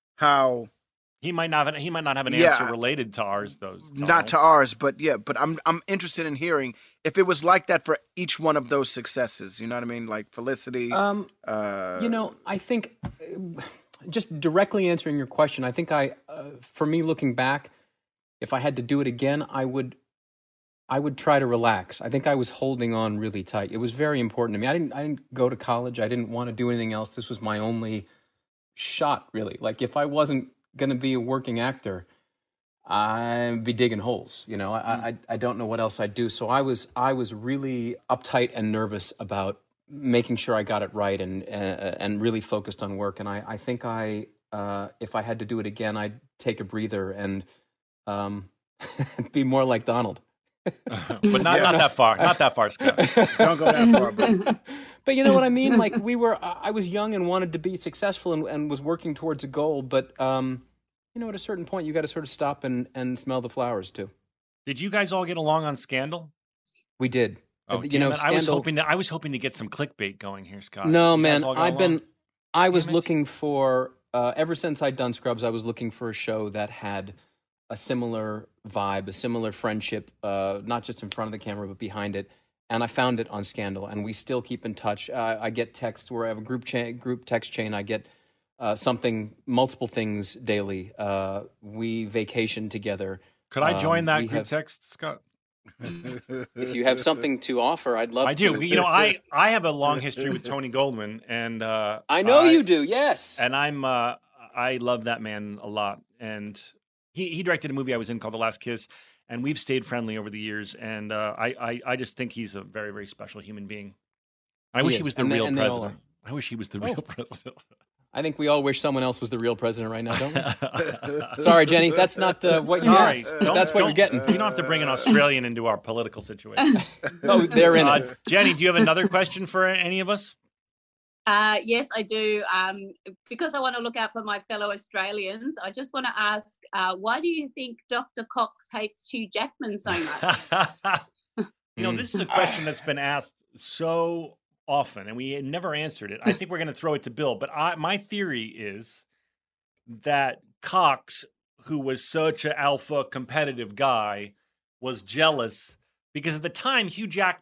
how. He might not have, he might not have an Yeah. answer related to ours, though. Not to ours, but yeah, but I'm I'm interested in hearing if it was like that for each one of those successes. You know what I mean? Like Felicity. Um, uh, you know, I think uh, just directly answering your question, I think I, uh, for me, looking back, if I had to do it again, I would, I would try to relax. I think I was holding on really tight. It was very important to me. I didn't, I didn't go to college. I didn't want to do anything else. This was my only shot, really. Like if I wasn't going to be a working actor, I'd be digging holes. You know, I, I I don't know what else I'd do. So I was I was really uptight and nervous about making sure I got it right and uh, and really focused on work. And I I think I uh, if I had to do it again, I'd take a breather and um, be more like Donald. But not not that far. Not that far, Scott. Don't go that far, bro. But you know what I mean? Like we were, I was young and wanted to be successful and, and was working towards a goal. But um, you know, at a certain point, you got to sort of stop and, and smell the flowers too. Did you guys all get along on Scandal? We did. Oh, you damn know, it. I was Scandal- hoping to, I was hoping to get some clickbait going here, Scott. No, You guys man, all got I've along? been. I was Damn it. looking for uh, ever since I'd done Scrubs. I was looking for a show that had a similar vibe, a similar friendship, uh, not just in front of the camera but behind it. And I found it on Scandal, and we still keep in touch. Uh, I get texts where I have a group chain, group text chain. I get uh, something, multiple things daily. Uh, we vacation together. Could I join Um, that we group have- text, Scott? If you have something to offer, I'd love I to. do. You know, I, I have a long history with Tony Goldwyn, and uh, I know you do. Yes, and I'm uh, I love that man a lot. And he he directed a movie I was in called The Last Kiss, and we've stayed friendly over the years. And uh, I, I I just think he's a very very special human being. I He wish is, he was the and they- real and they all president. I wish he was the Oh. real president. I think we all wish someone else was the real president right now, don't we? Sorry, Jenny, that's not uh, what you Sorry, asked. don't- That's what you're don't- getting. You don't have to bring an Australian into our political situation. Oh, they're in Uh, it. Jenny, do you have another question for any of us? Uh, yes, I do. Um, because I want to look out for my fellow Australians, I just want to ask, uh, why do you think Doctor Cox hates Hugh Jackman so much? You know, this is a question that's been asked so often, and we never answered it. I think we're going to throw it to Bill, but I, my theory is that Cox, who was such an alpha competitive guy, was jealous because at the time Hugh Jackman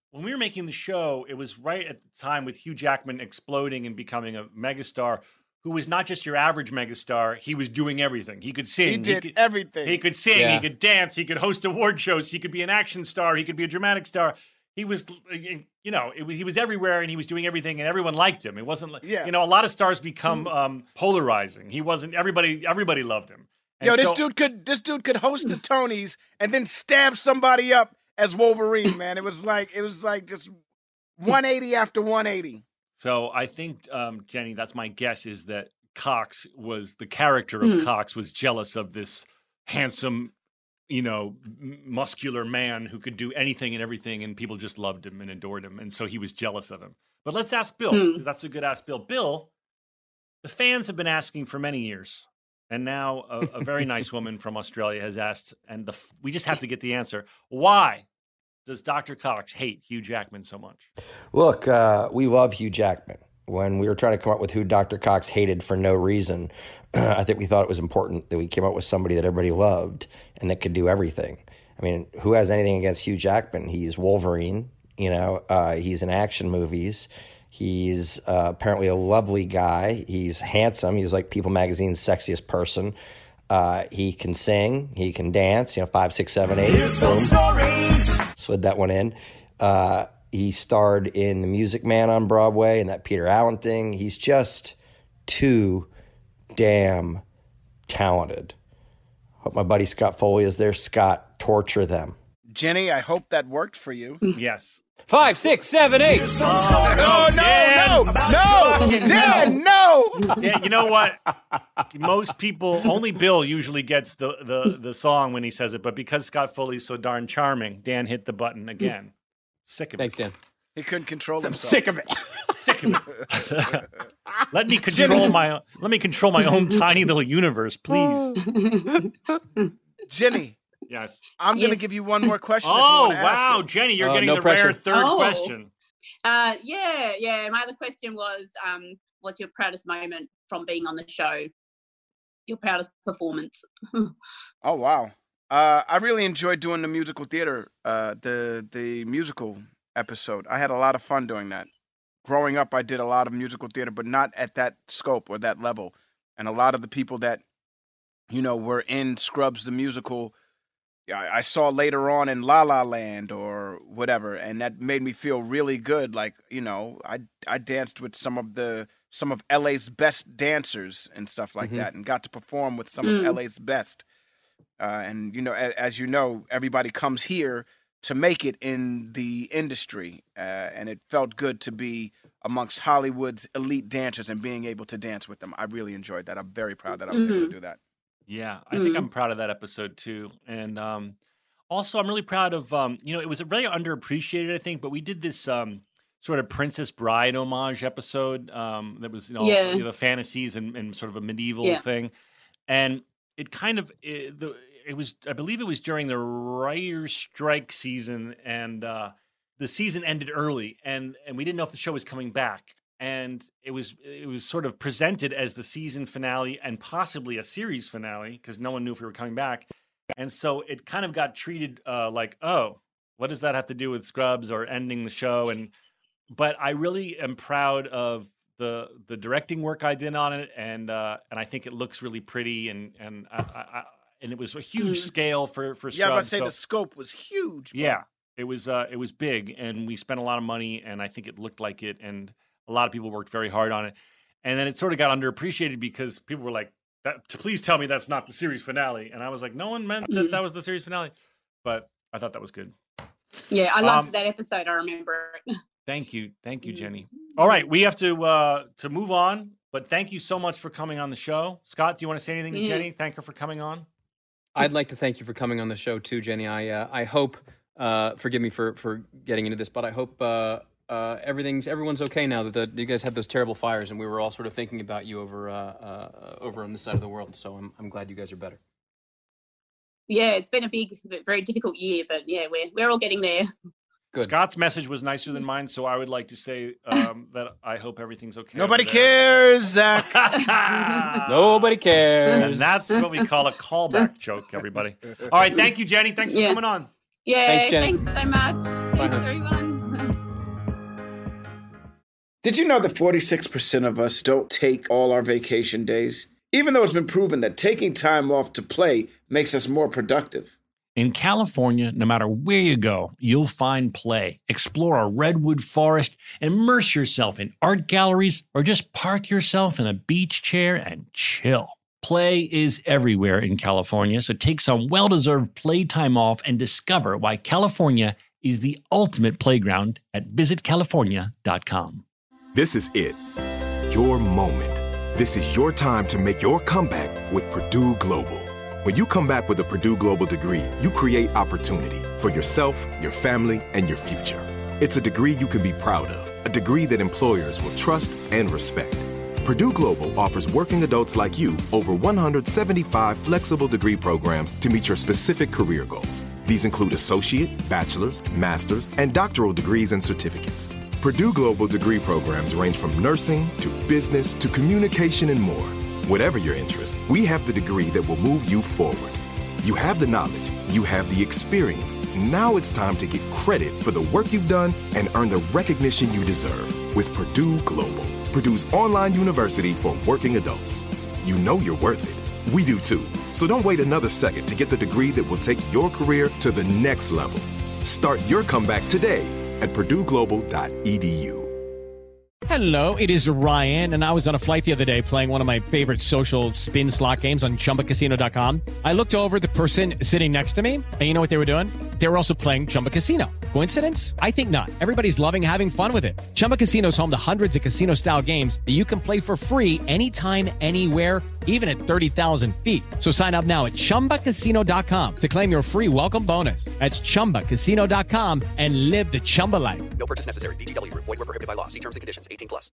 when we were making the show, it was right at the time with Hugh Jackman exploding and becoming a megastar, who was not just your average megastar. He was doing everything. He could sing. He did he could, everything. He could sing. Yeah. He could dance. He could host award shows. He could be an action star. He could be a dramatic star. He was, you know, it was, he was everywhere, and he was doing everything, and everyone liked him. It wasn't like, Yeah. you know, a lot of stars become um, polarizing. He wasn't, everybody, everybody loved him. And Yo, this so- dude could this dude could host the Tonys and then stab somebody up as Wolverine, man. It was like it was like just one eighty after one eighty. So I think, um, Jenny, that's my guess, is that Cox was, the character of Mm. Cox was jealous of this handsome, you know, m- muscular man who could do anything and everything, and people just loved him and adored him. And so he was jealous of him. But let's ask Bill, Mm. because that's a good ask Bill. Bill, the fans have been asking for many years. And now a, a very nice woman from Australia has asked, and the, f- we just have to get the answer. Why does Doctor Cox hate Hugh Jackman so much? Look, uh, we love Hugh Jackman. When we were trying to come up with who Doctor Cox hated for no reason, I think we thought it was important that we came up with somebody that everybody loved and that could do everything. I mean, who has anything against Hugh Jackman? He's Wolverine, you know, uh, he's in action movies. He's uh, apparently a lovely guy. He's handsome. He's like People Magazine's sexiest person. Uh, he can sing. He can dance. You know, five, six, seven, eight. Here's some Boom. stories. Slid that one in. Uh, he starred in The Music Man on Broadway and that Peter Allen thing. He's just too damn talented. Hope my buddy Scott Foley is there. Scott, torture them. Jenny, I hope that worked for you. Yes. Five, six, seven, eight. Here's some stories. No, no, Dan. no, no, Dan, no. Dan, you know what? Most people, only Bill usually gets the, the, the song when he says it, but because Scott Foley's so darn charming, Dan hit the button again. Sick of Thanks, it. Dan. He couldn't control I'm himself. sick of it. Sick of it. Let me control my let me control my own tiny little universe, please. Jenny, Yes. I'm going to Yes. give you one more question. if you Oh, wanna ask wow, it. Jenny, you're Oh, getting no the pressure. rare third Oh. question. Uh, yeah, yeah. My other question was, um, what's your proudest moment from being on the show? Your proudest performance? Oh wow! Uh, I really enjoyed doing the musical theater, uh, the the musical episode. I had a lot of fun doing that. Growing up, I did a lot of musical theater, but not at that scope or that level. And a lot of the people that, you know, were in Scrubs the musical, I, I saw later on in La La Land or whatever, and that made me feel really good. Like, you know, I I danced with some of the some of L A's best dancers and stuff like Mhm. that, and got to perform with some of Mm. L A's best. Uh, and you know, a, as you know, everybody comes here to make it in the industry, uh, and it felt good to be amongst Hollywood's elite dancers and being able to dance with them. I really enjoyed that. I'm very proud that I was able Mhm. to do that. Yeah, I think Mhm. I'm proud of that episode too. And um, also, I'm really proud of, um, you know, it was very underappreciated, I think, but we did this um, sort of Princess Bride homage episode um, that was, you know, Yeah. you know, the fantasies and, and sort of a medieval Yeah. thing. And it kind of, it, the, it was, I believe it was during the writer's strike season, and uh, the season ended early, and and we didn't know if the show was coming back. And it was it was sort of presented as the season finale and possibly a series finale because no one knew if we were coming back. And so it kind of got treated uh, like, oh, what does that have to do with Scrubs or ending the show? And but I really am proud of the the directing work I did on it, and uh, and I think it looks really pretty, and and I, I, I, and it was a huge Mm. scale for for Scrubs. Yeah, I was about to say so- the scope was huge. bro. yeah, it was uh, it was big, and we spent a lot of money, and I think it looked like it, and a lot of people worked very hard on it. And then it sort of got underappreciated because people were like, that, "Please tell me that's not the series finale." And I was like, "No one meant that Mm. that was the series finale," but I thought that was good. Yeah, I loved Um, that episode. I remember it. Thank you, thank you, Mm. Jenny. All right, we have to uh, to move on, but thank you so much for coming on the show. Scott, do you want to say anything to Yeah. Jenny? Thank her for coming on. I'd like to thank you for coming on the show too, Jenny. I uh, I hope, uh, forgive me for, for getting into this, but I hope uh, uh, everything's everyone's okay now that the, you guys had those terrible fires, and we were all sort of thinking about you over uh, uh, over on this side of the world. So I'm I'm glad you guys are better. Yeah, it's been a big, very difficult year, but yeah, we're we're all getting there. Good. Scott's message was nicer than mine, so I would like to say um, that I hope everything's okay. Nobody over there. cares, Zach. Nobody cares. And that's what we call a callback joke, everybody. All right, thank you, Jenny. Thanks for Yeah. coming on. Yeah, Thanks, Jenny. thanks so much. Thanks, hon. everyone. Did you know that forty-six percent of us don't take all our vacation days? Even though it's been proven that taking time off to play makes us more productive. In California, no matter where you go, you'll find play. Explore a redwood forest, immerse yourself in art galleries, or just park yourself in a beach chair and chill. Play is everywhere in California, so take some well-deserved playtime off and discover why California is the ultimate playground at visit california dot com. This is it. Your moment. This is your time to make your comeback with Purdue Global. When you come back with a Purdue Global degree, you create opportunity for yourself, your family, and your future. It's a degree you can be proud of, a degree that employers will trust and respect. Purdue Global offers working adults like you over one hundred seventy-five flexible degree programs to meet your specific career goals. These include associate, bachelor's, master's, and doctoral degrees and certificates. Purdue Global degree programs range from nursing to business to communication and more. Whatever your interest, we have the degree that will move you forward. You have the knowledge, you have the experience. Now it's time to get credit for the work you've done and earn the recognition you deserve with Purdue Global, Purdue's online university for working adults. You know you're worth it. We do too. So don't wait another second to get the degree that will take your career to the next level. Start your comeback today at purdue global dot e d u. Hello, it is Ryan, and I was on a flight the other day playing one of my favorite social spin slot games on chumba casino dot com. I looked over at the person sitting next to me, and you know what they were doing? They were also playing Chumba Casino. Coincidence? I think not. Everybody's loving having fun with it. Chumba Casino is home to hundreds of casino-style games that you can play for free anytime, anywhere, even at thirty thousand feet. So sign up now at chumba casino dot com to claim your free welcome bonus. That's chumba casino dot com and live the Chumba life. No purchase necessary. V G W. Void where prohibited by law. See terms and conditions. eighteen plus.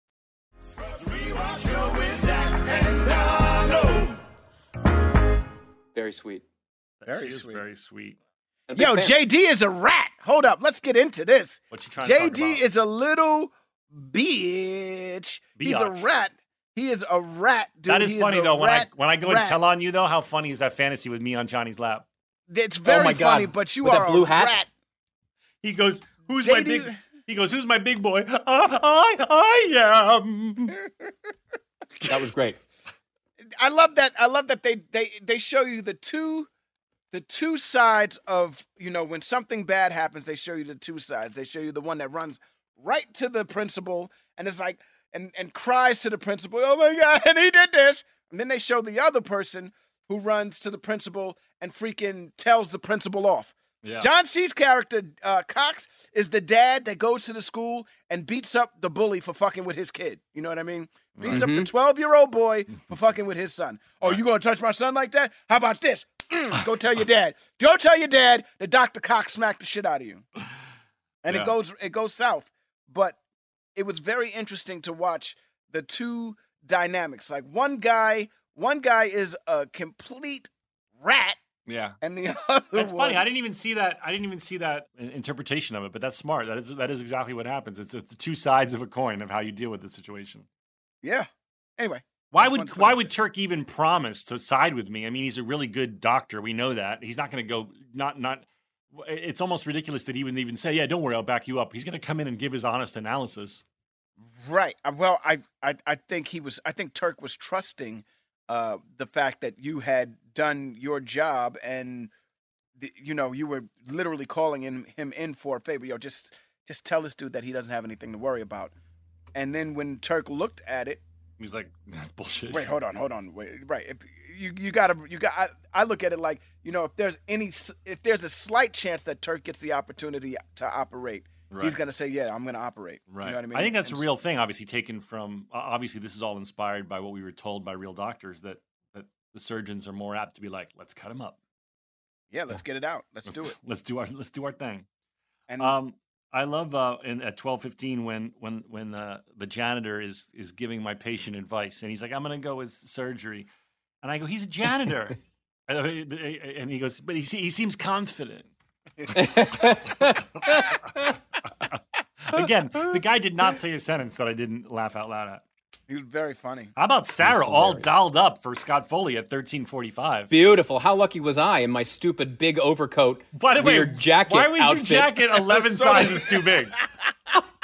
Very sweet. Very she is sweet. very sweet. Yo, J D is a rat. Hold up. Let's get into this. What you trying to J talk D about? is a little bitch. He's a Biatch. rat. He is a rat, dude. That is He funny a though. When I rat when I go rat. and tell on you though, how funny is that fantasy with me on Johnny's lap? It's very my God. funny, but you With that are blue a hat? rat. He goes, "Who's my J D big?" He goes, "Who's my big boy?" Uh, I I am. That was great. I love that. I love that they they they show you the two the two sides of, you know, when something bad happens, they show you the two sides. They show you the one that runs right to the principal and is like and and cries to the principal, "Oh my God, and he did this." And then they show the other person who runs to the principal and freaking tells the principal off. Yeah. John C's character, uh, Cox, is the dad that goes to the school and beats up the bully for fucking with his kid. You know what I mean? Beats up the twelve-year-old boy for fucking with his son. Oh, you gonna touch my son like that? How about this? Mm, go tell your dad. Go tell your dad that Doctor Cox smacked the shit out of you. And Yeah. it goes it goes south. But it was very interesting to watch the two dynamics. Like one guy, one guy is a complete rat. Yeah. And the other That's one, funny. I didn't even see that. I didn't even see that in- interpretation of it. But that's smart. That is that is exactly what happens. It's it's the two sides of a coin of how you deal with the situation. Yeah. Anyway. Why just wanted would to put why it would Turk even promise to side with me? I mean, he's a really good doctor. We know that. He's not going to go. Not not. It's almost ridiculous that he wouldn't even say, "Yeah, don't worry, I'll back you up." He's going to come in and give his honest analysis. Right. Uh, Well, I, I I think he was. I think Turk was trusting uh, the fact that you had done your job, and the, you know you were literally calling in, him in for a favor. Yo, just just tell this dude that he doesn't have anything to worry about. And then when Turk looked at it, He's like, "That's bullshit." wait, hold on, hold on, wait, right? If you you gotta you got. I, I look at it like, you know, if there's any s- if there's a slight chance that Turk gets the opportunity to operate, Right. he's gonna say, yeah, I'm gonna operate. Right. You know what I mean? think that's And a real thing, obviously taken from, uh, obviously this is all inspired by what we were told by real doctors, that, that the surgeons are more apt to be like, let's cut him up. Yeah, let's get it out. Let's, do it. Let's do our, let's do our thing. And Um, I love uh, in, at twelve fifteen when when when uh, the janitor is is giving my patient advice, and he's like, "I'm going to go with surgery," and I go, "He's a janitor," and and he goes, "But he he seems confident." Again, the guy did not say a sentence that I didn't laugh out loud at. He was very funny. How about Sarah all dolled up for Scott Foley at thirteen forty-five? Beautiful. How lucky was I in my stupid big overcoat, By the way, weird jacket why was outfit? your jacket eleven So- sizes too big?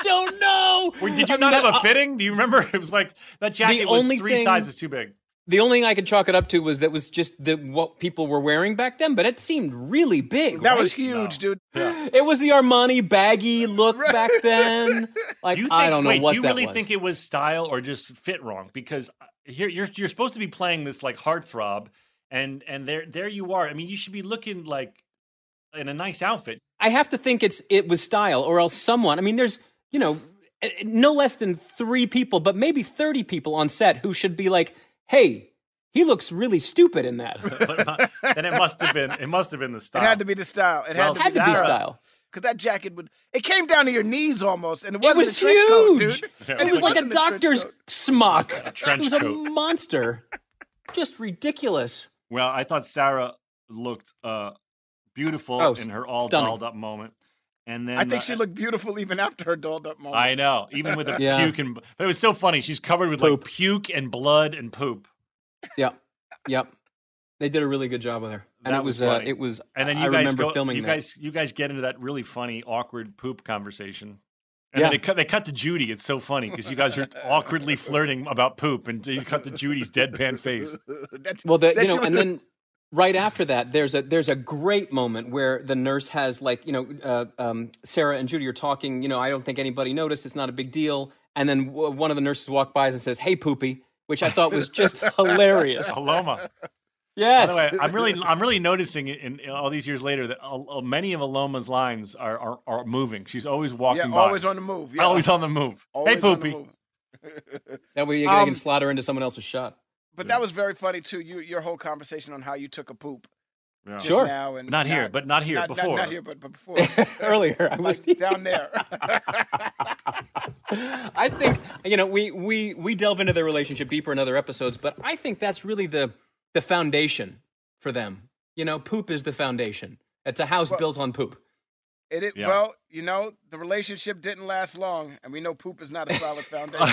don't know. Wait, did you I not mean, have a I- fitting? Do you remember? It was like that jacket was only three thing- sizes too big. The only thing I could chalk it up to was that was just the what people were wearing back then, but it seemed really big. That right? was huge, dude. It was the Armani baggy look back then. Like Do you think, I don't know wait, what do you that really was. think it was style or just fit wrong? Because uh, here you're you're supposed to be playing this like heartthrob, and and there there you are. I mean, you should be looking like in a nice outfit. I have to think it's it was style, or else someone. I mean, there's you know no less than three people, but maybe thirty people on set who should be like, "Hey, he looks really stupid in that." Then it must have been it must have been the It style. had to be the style. It Well, had to, had be, to be Sarah. style. Because that jacket would, it came down to your knees almost, and it It wasn't was a trench coat, huge. dude. Yeah, It was like a wasn't trench doctor's coat. smock. trench It was coat. a monster. Just ridiculous. Well, I thought Sarah looked uh, beautiful Oh, in her all stunning. dolled up moment, and then I think uh, she looked beautiful even after her dolled up moment. I know, even with the Yeah. puke and but it was so funny. She's covered with like puke and blood and poop. Yep, yep. They did a really good job with her, and That it was, was uh, funny. it was. And then I you guys remember go, filming you that. guys, you guys get into that really funny, awkward poop conversation. And Yeah. then they cut, they cut to Judy. It's so funny because you guys are awkwardly flirting about poop, and you cut to Judy's deadpan face. Well, the, That you know, shit and was- then right after that, there's a there's a great moment where the nurse has like, you know, uh, um, Sarah and Judy are talking. You know, I don't think anybody noticed. It's not a big deal. And then w- one of the nurses walks by and says, "Hey, poopy," which I thought was just hilarious. Paloma. Yes. By the way, I'm really, I'm really noticing in, in all these years later that uh, many of Aloma's lines are, are are moving. She's always walking Yeah, by, always on the move. Yeah. always on the move. Always Hey, on the poopy. move. That way you Um, can slaughter into someone else's shot. But that was very funny too. You, your whole conversation on how you took a poop. Yeah. Just Sure. now and Not here, but not here, not, before. Not, not here, but, but before. Earlier, I was Like down there. I think you know we we we delve into their relationship deeper in other episodes, but I think that's really the the foundation for them. You know, poop is the foundation. It's a house Well- built on poop. It, it Yeah. Well, you know, the relationship didn't last long, and we know poop is not a solid foundation.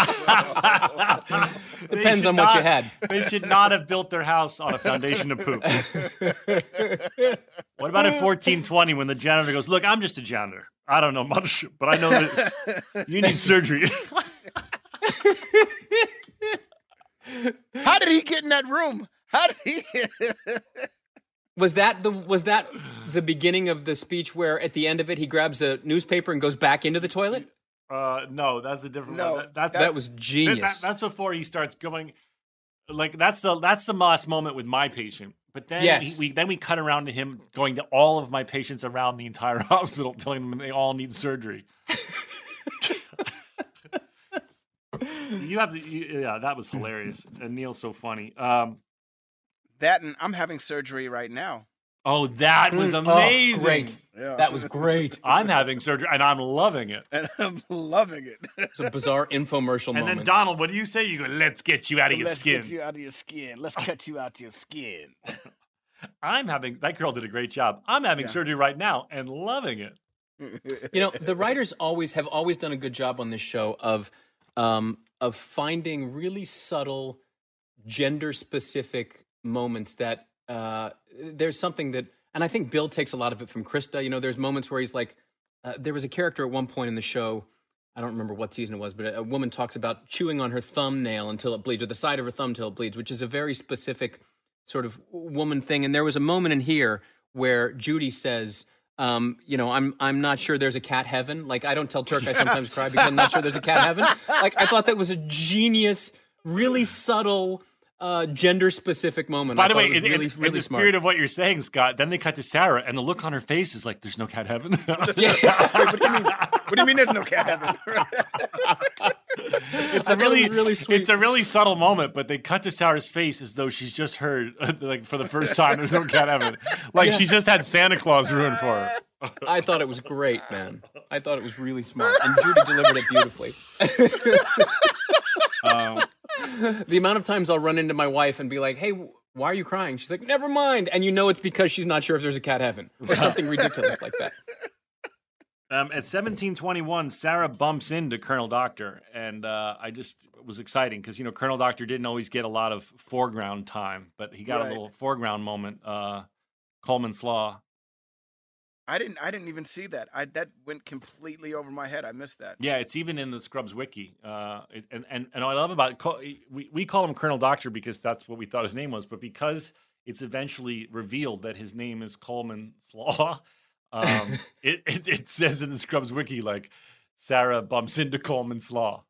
They Depends should on what you not- had. They should not have built their house on a foundation of poop. What about in fourteen twenty when the janitor goes, "Look, I'm just a janitor. I don't know much, but I know this. You need surgery." How did he get in that room? How did he? Was that the was that the beginning of the speech where at the end of it he grabs a newspaper and goes back into the toilet? Uh, no, that's a different No, one. That, that's That was that- genius. that- that's before he starts going. Like that's the that's the last moment with my patient. But then Yes. he, we then we cut around to him going to all of my patients around the entire hospital, telling them they all need surgery. You have to, you, yeah, that was hilarious, and Neil's so funny. Um, That and I'm having surgery right now. oh, that was Mm, oh, amazing! great. Yeah. That was great. I'm having surgery, and I'm loving it. And I'm loving it. It's a bizarre infomercial And moment. then Donald, what do you say? You go, "Let's get you out of your Let's skin." get you out of your skin. Let's cut you out your skin. I'm having that girl did a great job. I'm having Yeah. surgery right now and loving it. You know, the writers always have always done a good job on this show of um, of finding really subtle, gender specific moments that uh, there's something that, and I think Bill takes a lot of it from Krista. You know, there's moments where he's like, uh, there was a character at one point in the show. I don't remember what season it was, but a, a woman talks about chewing on her thumbnail until it bleeds, or the side of her thumb until it bleeds, which is a very specific sort of woman thing. And there was a moment in here where Judy says, um, you know, I'm I'm not sure there's a cat heaven. Like, I don't tell Turk I sometimes cry because I'm not sure there's a cat heaven. Like, I thought that was a genius, really subtle, uh, gender-specific moment. By I the thought way, it was in, really, in, really in the smart. spirit of what you're saying, Scott, then they cut to Sarah, and the look on her face is like, "There's no cat heaven." Wait, what do you mean? What do you mean? There's no cat heaven? It's I a thought it really, was really sweet. it's a really subtle moment, but they cut to Sarah's face as though she's just heard, like for the first time, "There's no cat heaven." Like Yeah. she just had Santa Claus ruined for her. I thought it was great, man. I thought it was really smart, and Judy delivered it beautifully. Um, The amount of times I'll run into my wife and be like, "Hey, why are you crying?" She's like, "Never mind," and you know it's because she's not sure if there's a cat heaven or something ridiculous like that. Um, at seventeen twenty-one, Sarah bumps into Colonel Doctor, and uh, I just it was exciting because you know Colonel Doctor didn't always get a lot of foreground time, but he got Right. a little foreground moment. Uh, Coleman Slaw. I didn't. I didn't even see that. I that went completely over my head. I missed that. Yeah, it's even in the Scrubs wiki. Uh, it, and and and what I love about it, we we call him Colonel Doctor because that's what we thought his name was, but because it's eventually revealed that his name is Coleman Slaw, um, it, it it says in the Scrubs wiki like Sarah bumps into Coleman Slaw.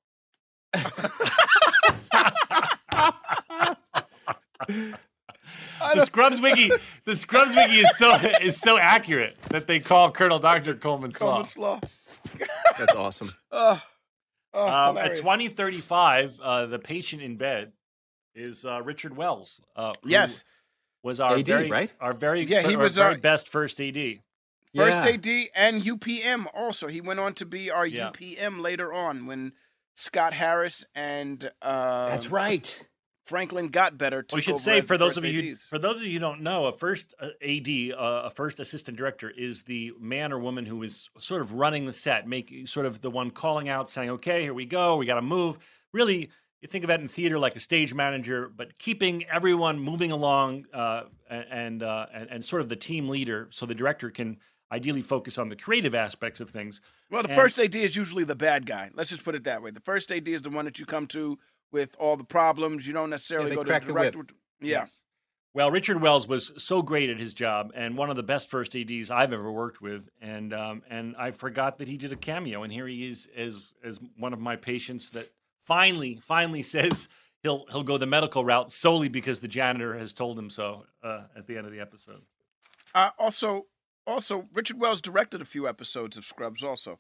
The Scrubs wiki, the Scrubs wiki is so is so accurate that they call Colonel Doctor Coleman Slaw. Coleman Slaw. That's awesome. Oh, oh, um, at hilarious. twenty thirty-five, uh, the patient in bed is uh, Richard Wells. Uh, who Yes. was our A D, very right? our very Yeah, he our was very our- best first A D. First Yeah. A D and U P M also. He went on to be our Yeah. U P M later on when Scott Harris and uh, That's right. Franklin got better. Took We should over say as for the those first of you who, A Ds. for those of you who don't know, a first uh, A D, uh, a first assistant director, is the man or woman who is sort of running the set, making sort of the one calling out, saying, "Okay, here we go, we got to move." Really, you think of it in theater like a stage manager, but keeping everyone moving along uh, and, uh, and and sort of the team leader, so the director can ideally focus on the creative aspects of things. Well, the And- first A D is usually the bad guy. Let's just put it that way. The first A D is the one that you come to with all the problems. You don't necessarily they go to crack the the whip. director. Yeah. Yes. Well, Richard Wells was so great at his job and one of the best first A Ds I've ever worked with. And um, and I forgot that he did a cameo. And here he is as as one of my patients that finally, finally says he'll he'll go the medical route solely because the janitor has told him so uh, at the end of the episode. Uh, also, also Richard Wells directed a few episodes of Scrubs. Also,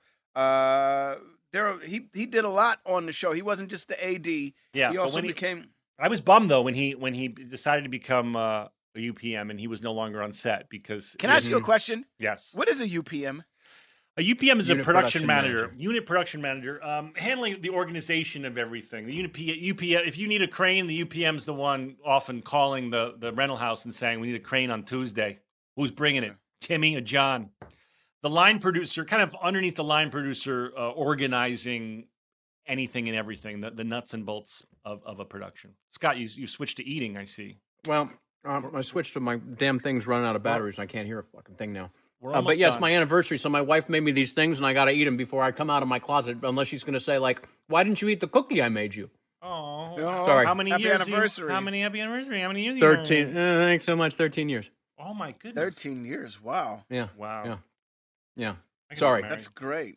uh, there he he did a lot on the show. He wasn't just the A D. Yeah, he but also when he- became. I was bummed though when he when he decided to become uh, a U P M and he was no longer on set because. Can I ask you a question? Yes. What is a U P M? A U P M is Unit a production, production manager, manager. unit production manager, um, handling the organization of everything. The unit P, U P M, if you need a crane, the U P M is the one often calling the, the rental house and saying, "We need a crane on Tuesday. Who's bringing it? Timmy or John?" The line producer, kind of underneath the line producer, uh, organizing anything and everything, the, the nuts and bolts of, of a production. Scott, you you switched to eating, I see. Well, um, I switched to my damn thing's running out of batteries, and I can't hear a fucking thing now. We're Uh, almost but yeah, done. it's my anniversary, so my wife made me these things, and I got to eat them before I come out of my closet. Unless she's going to say, like, "Why didn't you eat the cookie I made you?" Oh, Sorry. How many Happy years? do you- anniversary. how many happy anniversary? How many years? Thirteen. Uh, thanks so much. Thirteen years. Oh my goodness. Thirteen years. Wow, Yeah. Wow. Yeah. Yeah. I can Sorry. get that's great.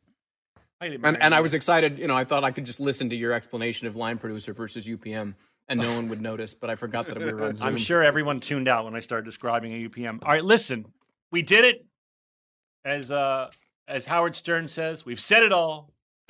I didn't And marry and I you. was excited. You know, I thought I could just listen to your explanation of line producer versus U P M, and no one would notice. But I forgot that we were on Zoom. I'm sure everyone tuned out when I started describing a U P M. All right, listen, we did it. As uh, as Howard Stern says, we've said it all.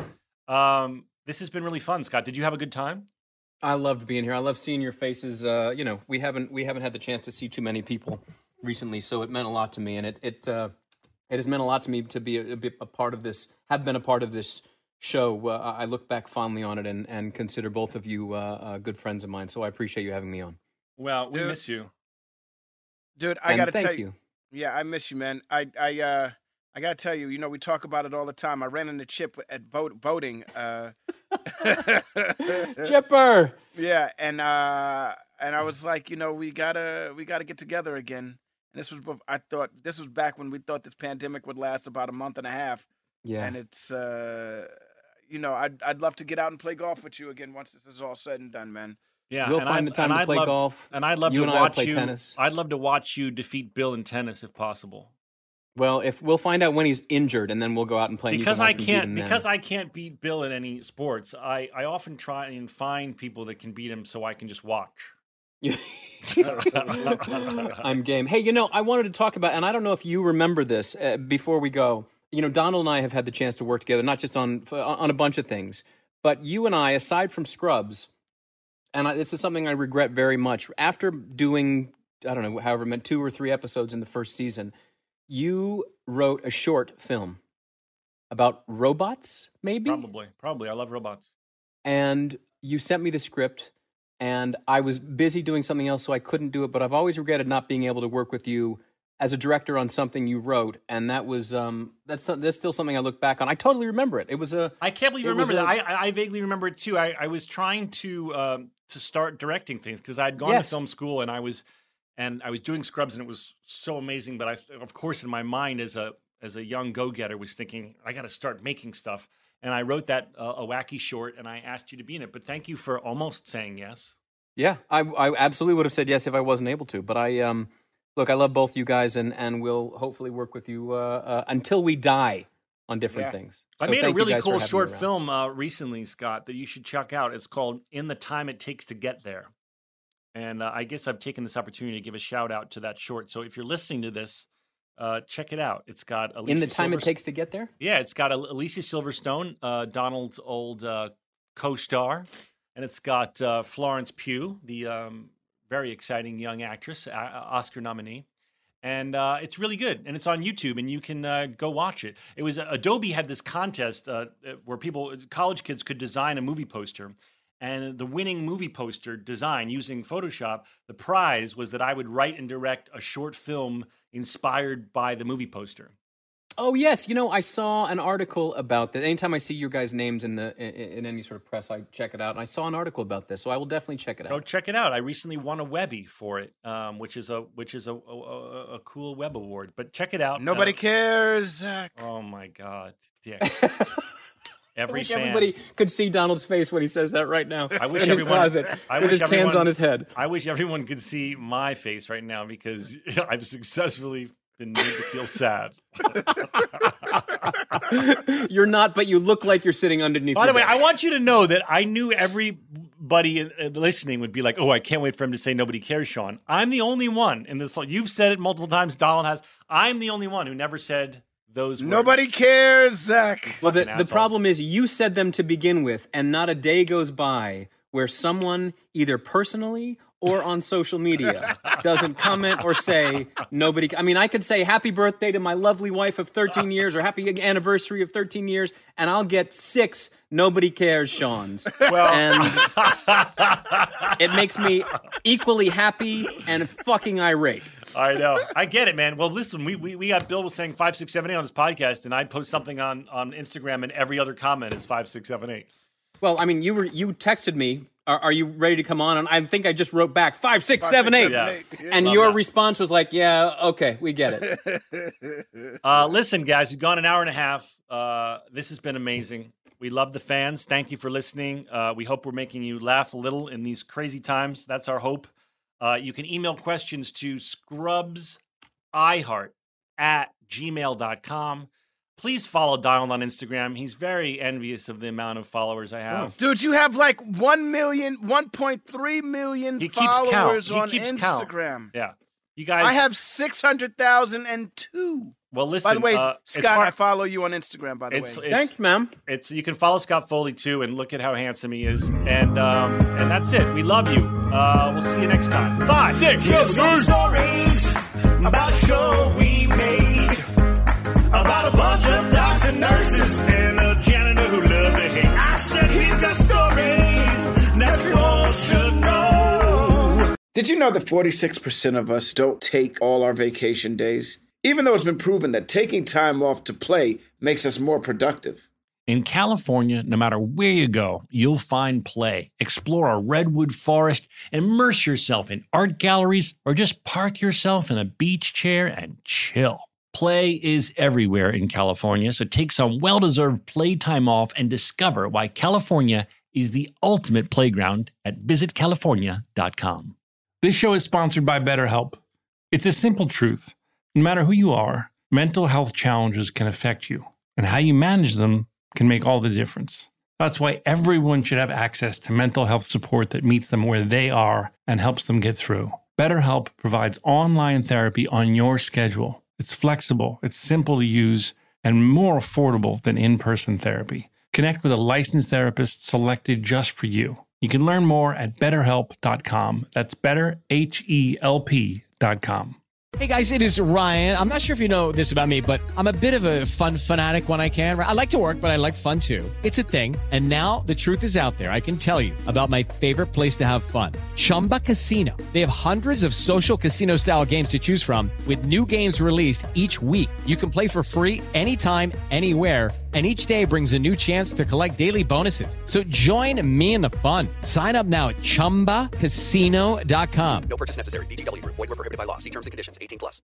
Um, this has been really fun, Scott. Did you have a good time? I loved being here. I love seeing your faces. Uh, you know, we haven't we haven't had the chance to see too many people recently, so it meant a lot to me, and it it uh, it has meant a lot to me to be a, a, bit, a part of this. Have been a part of this show. Uh, I look back fondly on it, and and consider both of you uh, uh, good friends of mine. So I appreciate you having me on. Well, we Dude. miss you. Dude, I And gotta thank tell you. you. Yeah, I miss you, man. I I uh I gotta tell you, you know, we talk about it all the time. I ran into Chip at vote, voting. Uh, Chipper. Yeah, and uh, and I was like, you know, we gotta we gotta get together again. And this was bef- I thought this was back when we thought this pandemic would last about a month and a half. Yeah. And it's uh, you know, I'd I'd love to get out and play golf with you again once this is all said and done, man. Yeah, We'll and find I'd- the time and to I'd play love golf. and I'd love You to and I will watch play you. tennis. I'd love to watch you defeat Bill in tennis if possible. Well, if we'll find out when he's injured, and then we'll go out and play. and you Because can I watch me beat can't him then. because I can't beat Bill in any sports. I, I often try and find people that can beat him so I can just watch. I'm game. Hey, you know, I wanted to talk about, and I don't know if you remember this uh, before we go. You know, Donald and I have had the chance to work together, not just on on a bunch of things, but you and I, aside from Scrubs, and I, this is something I regret very much. After doing, I don't know, however, meant two or three episodes in the first season, you wrote a short film about robots, maybe? Probably, probably. I love robots. And you sent me the script, and I was busy doing something else, so I couldn't do it. But I've always regretted not being able to work with you as a director on something you wrote, and that was um, that's that's still something I look back on. I totally remember it. It was a. I can't believe you it was remember that. a- I, I vaguely remember it too. I, I was trying to um, to start directing things because I'd gone Yes. to film school and I was and I was doing Scrubs and it was so amazing. But I, of course, in my mind as a as a young go-getter, was thinking, I got to start making stuff. And I wrote that uh, a wacky short, and I asked you to be in it. But thank you for almost saying yes. Yeah, I, I absolutely would have said yes if I wasn't able to. But I, um, look, I love both you guys, and, and we'll hopefully work with you uh, uh, until we die on different Yeah. things. I So made a thank you really guys for cool having me short around. film uh, recently, Scott, that you should check out. It's called In the Time It Takes to Get There. And uh, I guess I've taken this opportunity to give a shout out to that short. So if you're listening to this, uh, check it out. It's got Alicia In the time it Silverst- takes to get there? Yeah, it's got Al- Alicia Silverstone, uh, Donald's old uh, co-star, and it's got uh, Florence Pugh, the um, very exciting young actress, uh, Oscar nominee. And uh, it's really good, and it's on YouTube, and you can uh, go watch it. It was Adobe had this contest uh, where people, college kids, could design a movie poster, and the winning movie poster design using Photoshop, the prize was that I would write and direct a short film inspired by the movie poster. Oh yes, you know I saw an article about that. Anytime I see your guys' names in the in, in any sort of press, I check it out. And I saw an article about this, so I will definitely check it out. Go check it out. I recently won a Webby for it, um, which is a which is a, a, a, a cool web award. But check it out. Nobody Uh, cares, Zach. Oh my God, Dick. I Every wish fan. everybody could see Donald's face when he says that right now. I wish in his everyone, closet I with wish his everyone, hands on his head. I wish everyone could see my face right now because I've successfully been made to feel sad. You're not, but you look like you're sitting underneath. By the your way, desk. I want you to know that I knew everybody in- uh, listening would be like, "Oh, I can't wait for him to say nobody cares, Sean." I'm the only one in this. You've said it multiple times. Donald has. I'm the only one who never said those words. Nobody cares, Zach. Well, the, Fucking the asshole. problem is you said them to begin with, and not a day goes by where someone, either personally or on social media, doesn't comment or say nobody. I mean, I could say happy birthday to my lovely wife of thirteen years or happy anniversary of thirteen years, and I'll get six nobody cares Sean's. Well, and it makes me equally happy and fucking irate. I know. I get it, man. Well, listen, we, we we got Bill was saying five, six, seven, eight on this podcast, and I post something on, on Instagram, and every other comment is five, six, seven, eight. Well, I mean, you were you texted me. Are, are you ready to come on? And I think I just wrote back five, six, Five, seven, six, eight. seven, eight. And Love your that. response was like, "Yeah, okay, we get it." Uh, listen, guys, we've gone an hour and a half. Uh, this has been amazing. We love the fans. Thank you for listening. Uh, we hope we're making you laugh a little in these crazy times. That's our hope. Uh, you can email questions to scrubsiheart at gmail dot com. Please follow Donald on Instagram. He's very envious of the amount of followers I have. Dude, you have like one million, one point three million He keeps count. followers He on keeps count. Instagram. Yeah. You guys. I have six hundred thousand two. Well, listen. By the way, uh, it's Scott, hard- I follow you on Instagram, by the It's, way. it's, Thanks, ma'am. It's you can follow Scott Foley too, and look at how handsome he is, and um, and that's it. We love you. Uh, we'll see you next time. Five, six, Here's seven, some eight. stories about a show we made about a bunch of docs and nurses and a janitor who loved to hate. I said he's got stories that you all should know. Did you know that forty-six percent of us don't take all our vacation days? Even though it's been proven that taking time off to play makes us more productive. In California, no matter where you go, you'll find play. Explore a redwood forest, immerse yourself in art galleries, or just park yourself in a beach chair and chill. Play is everywhere in California, so take some well-deserved playtime off and discover why California is the ultimate playground at visit california dot com. This show is sponsored by BetterHelp. It's a simple truth. No matter who you are, mental health challenges can affect you, and how you manage them can make all the difference. That's why everyone should have access to mental health support that meets them where they are and helps them get through. BetterHelp provides online therapy on your schedule. It's flexible, it's simple to use, and more affordable than in-person therapy. Connect with a licensed therapist selected just for you. You can learn more at better help dot com. That's better, H E L P dot com. Hey guys, it is Ryan. I'm not sure if you know this about me, but I'm a bit of a fun fanatic when I can. I like to work, but I like fun too. It's a thing. And now the truth is out there. I can tell you about my favorite place to have fun. Chumba Casino. They have hundreds of social casino style games to choose from with new games released each week. You can play for free anytime, anywhere. And each day brings a new chance to collect daily bonuses. So join me in the fun. Sign up now at chumba casino dot com. No purchase necessary. V G W Group. Void where prohibited by law. See terms and conditions. eighteen plus.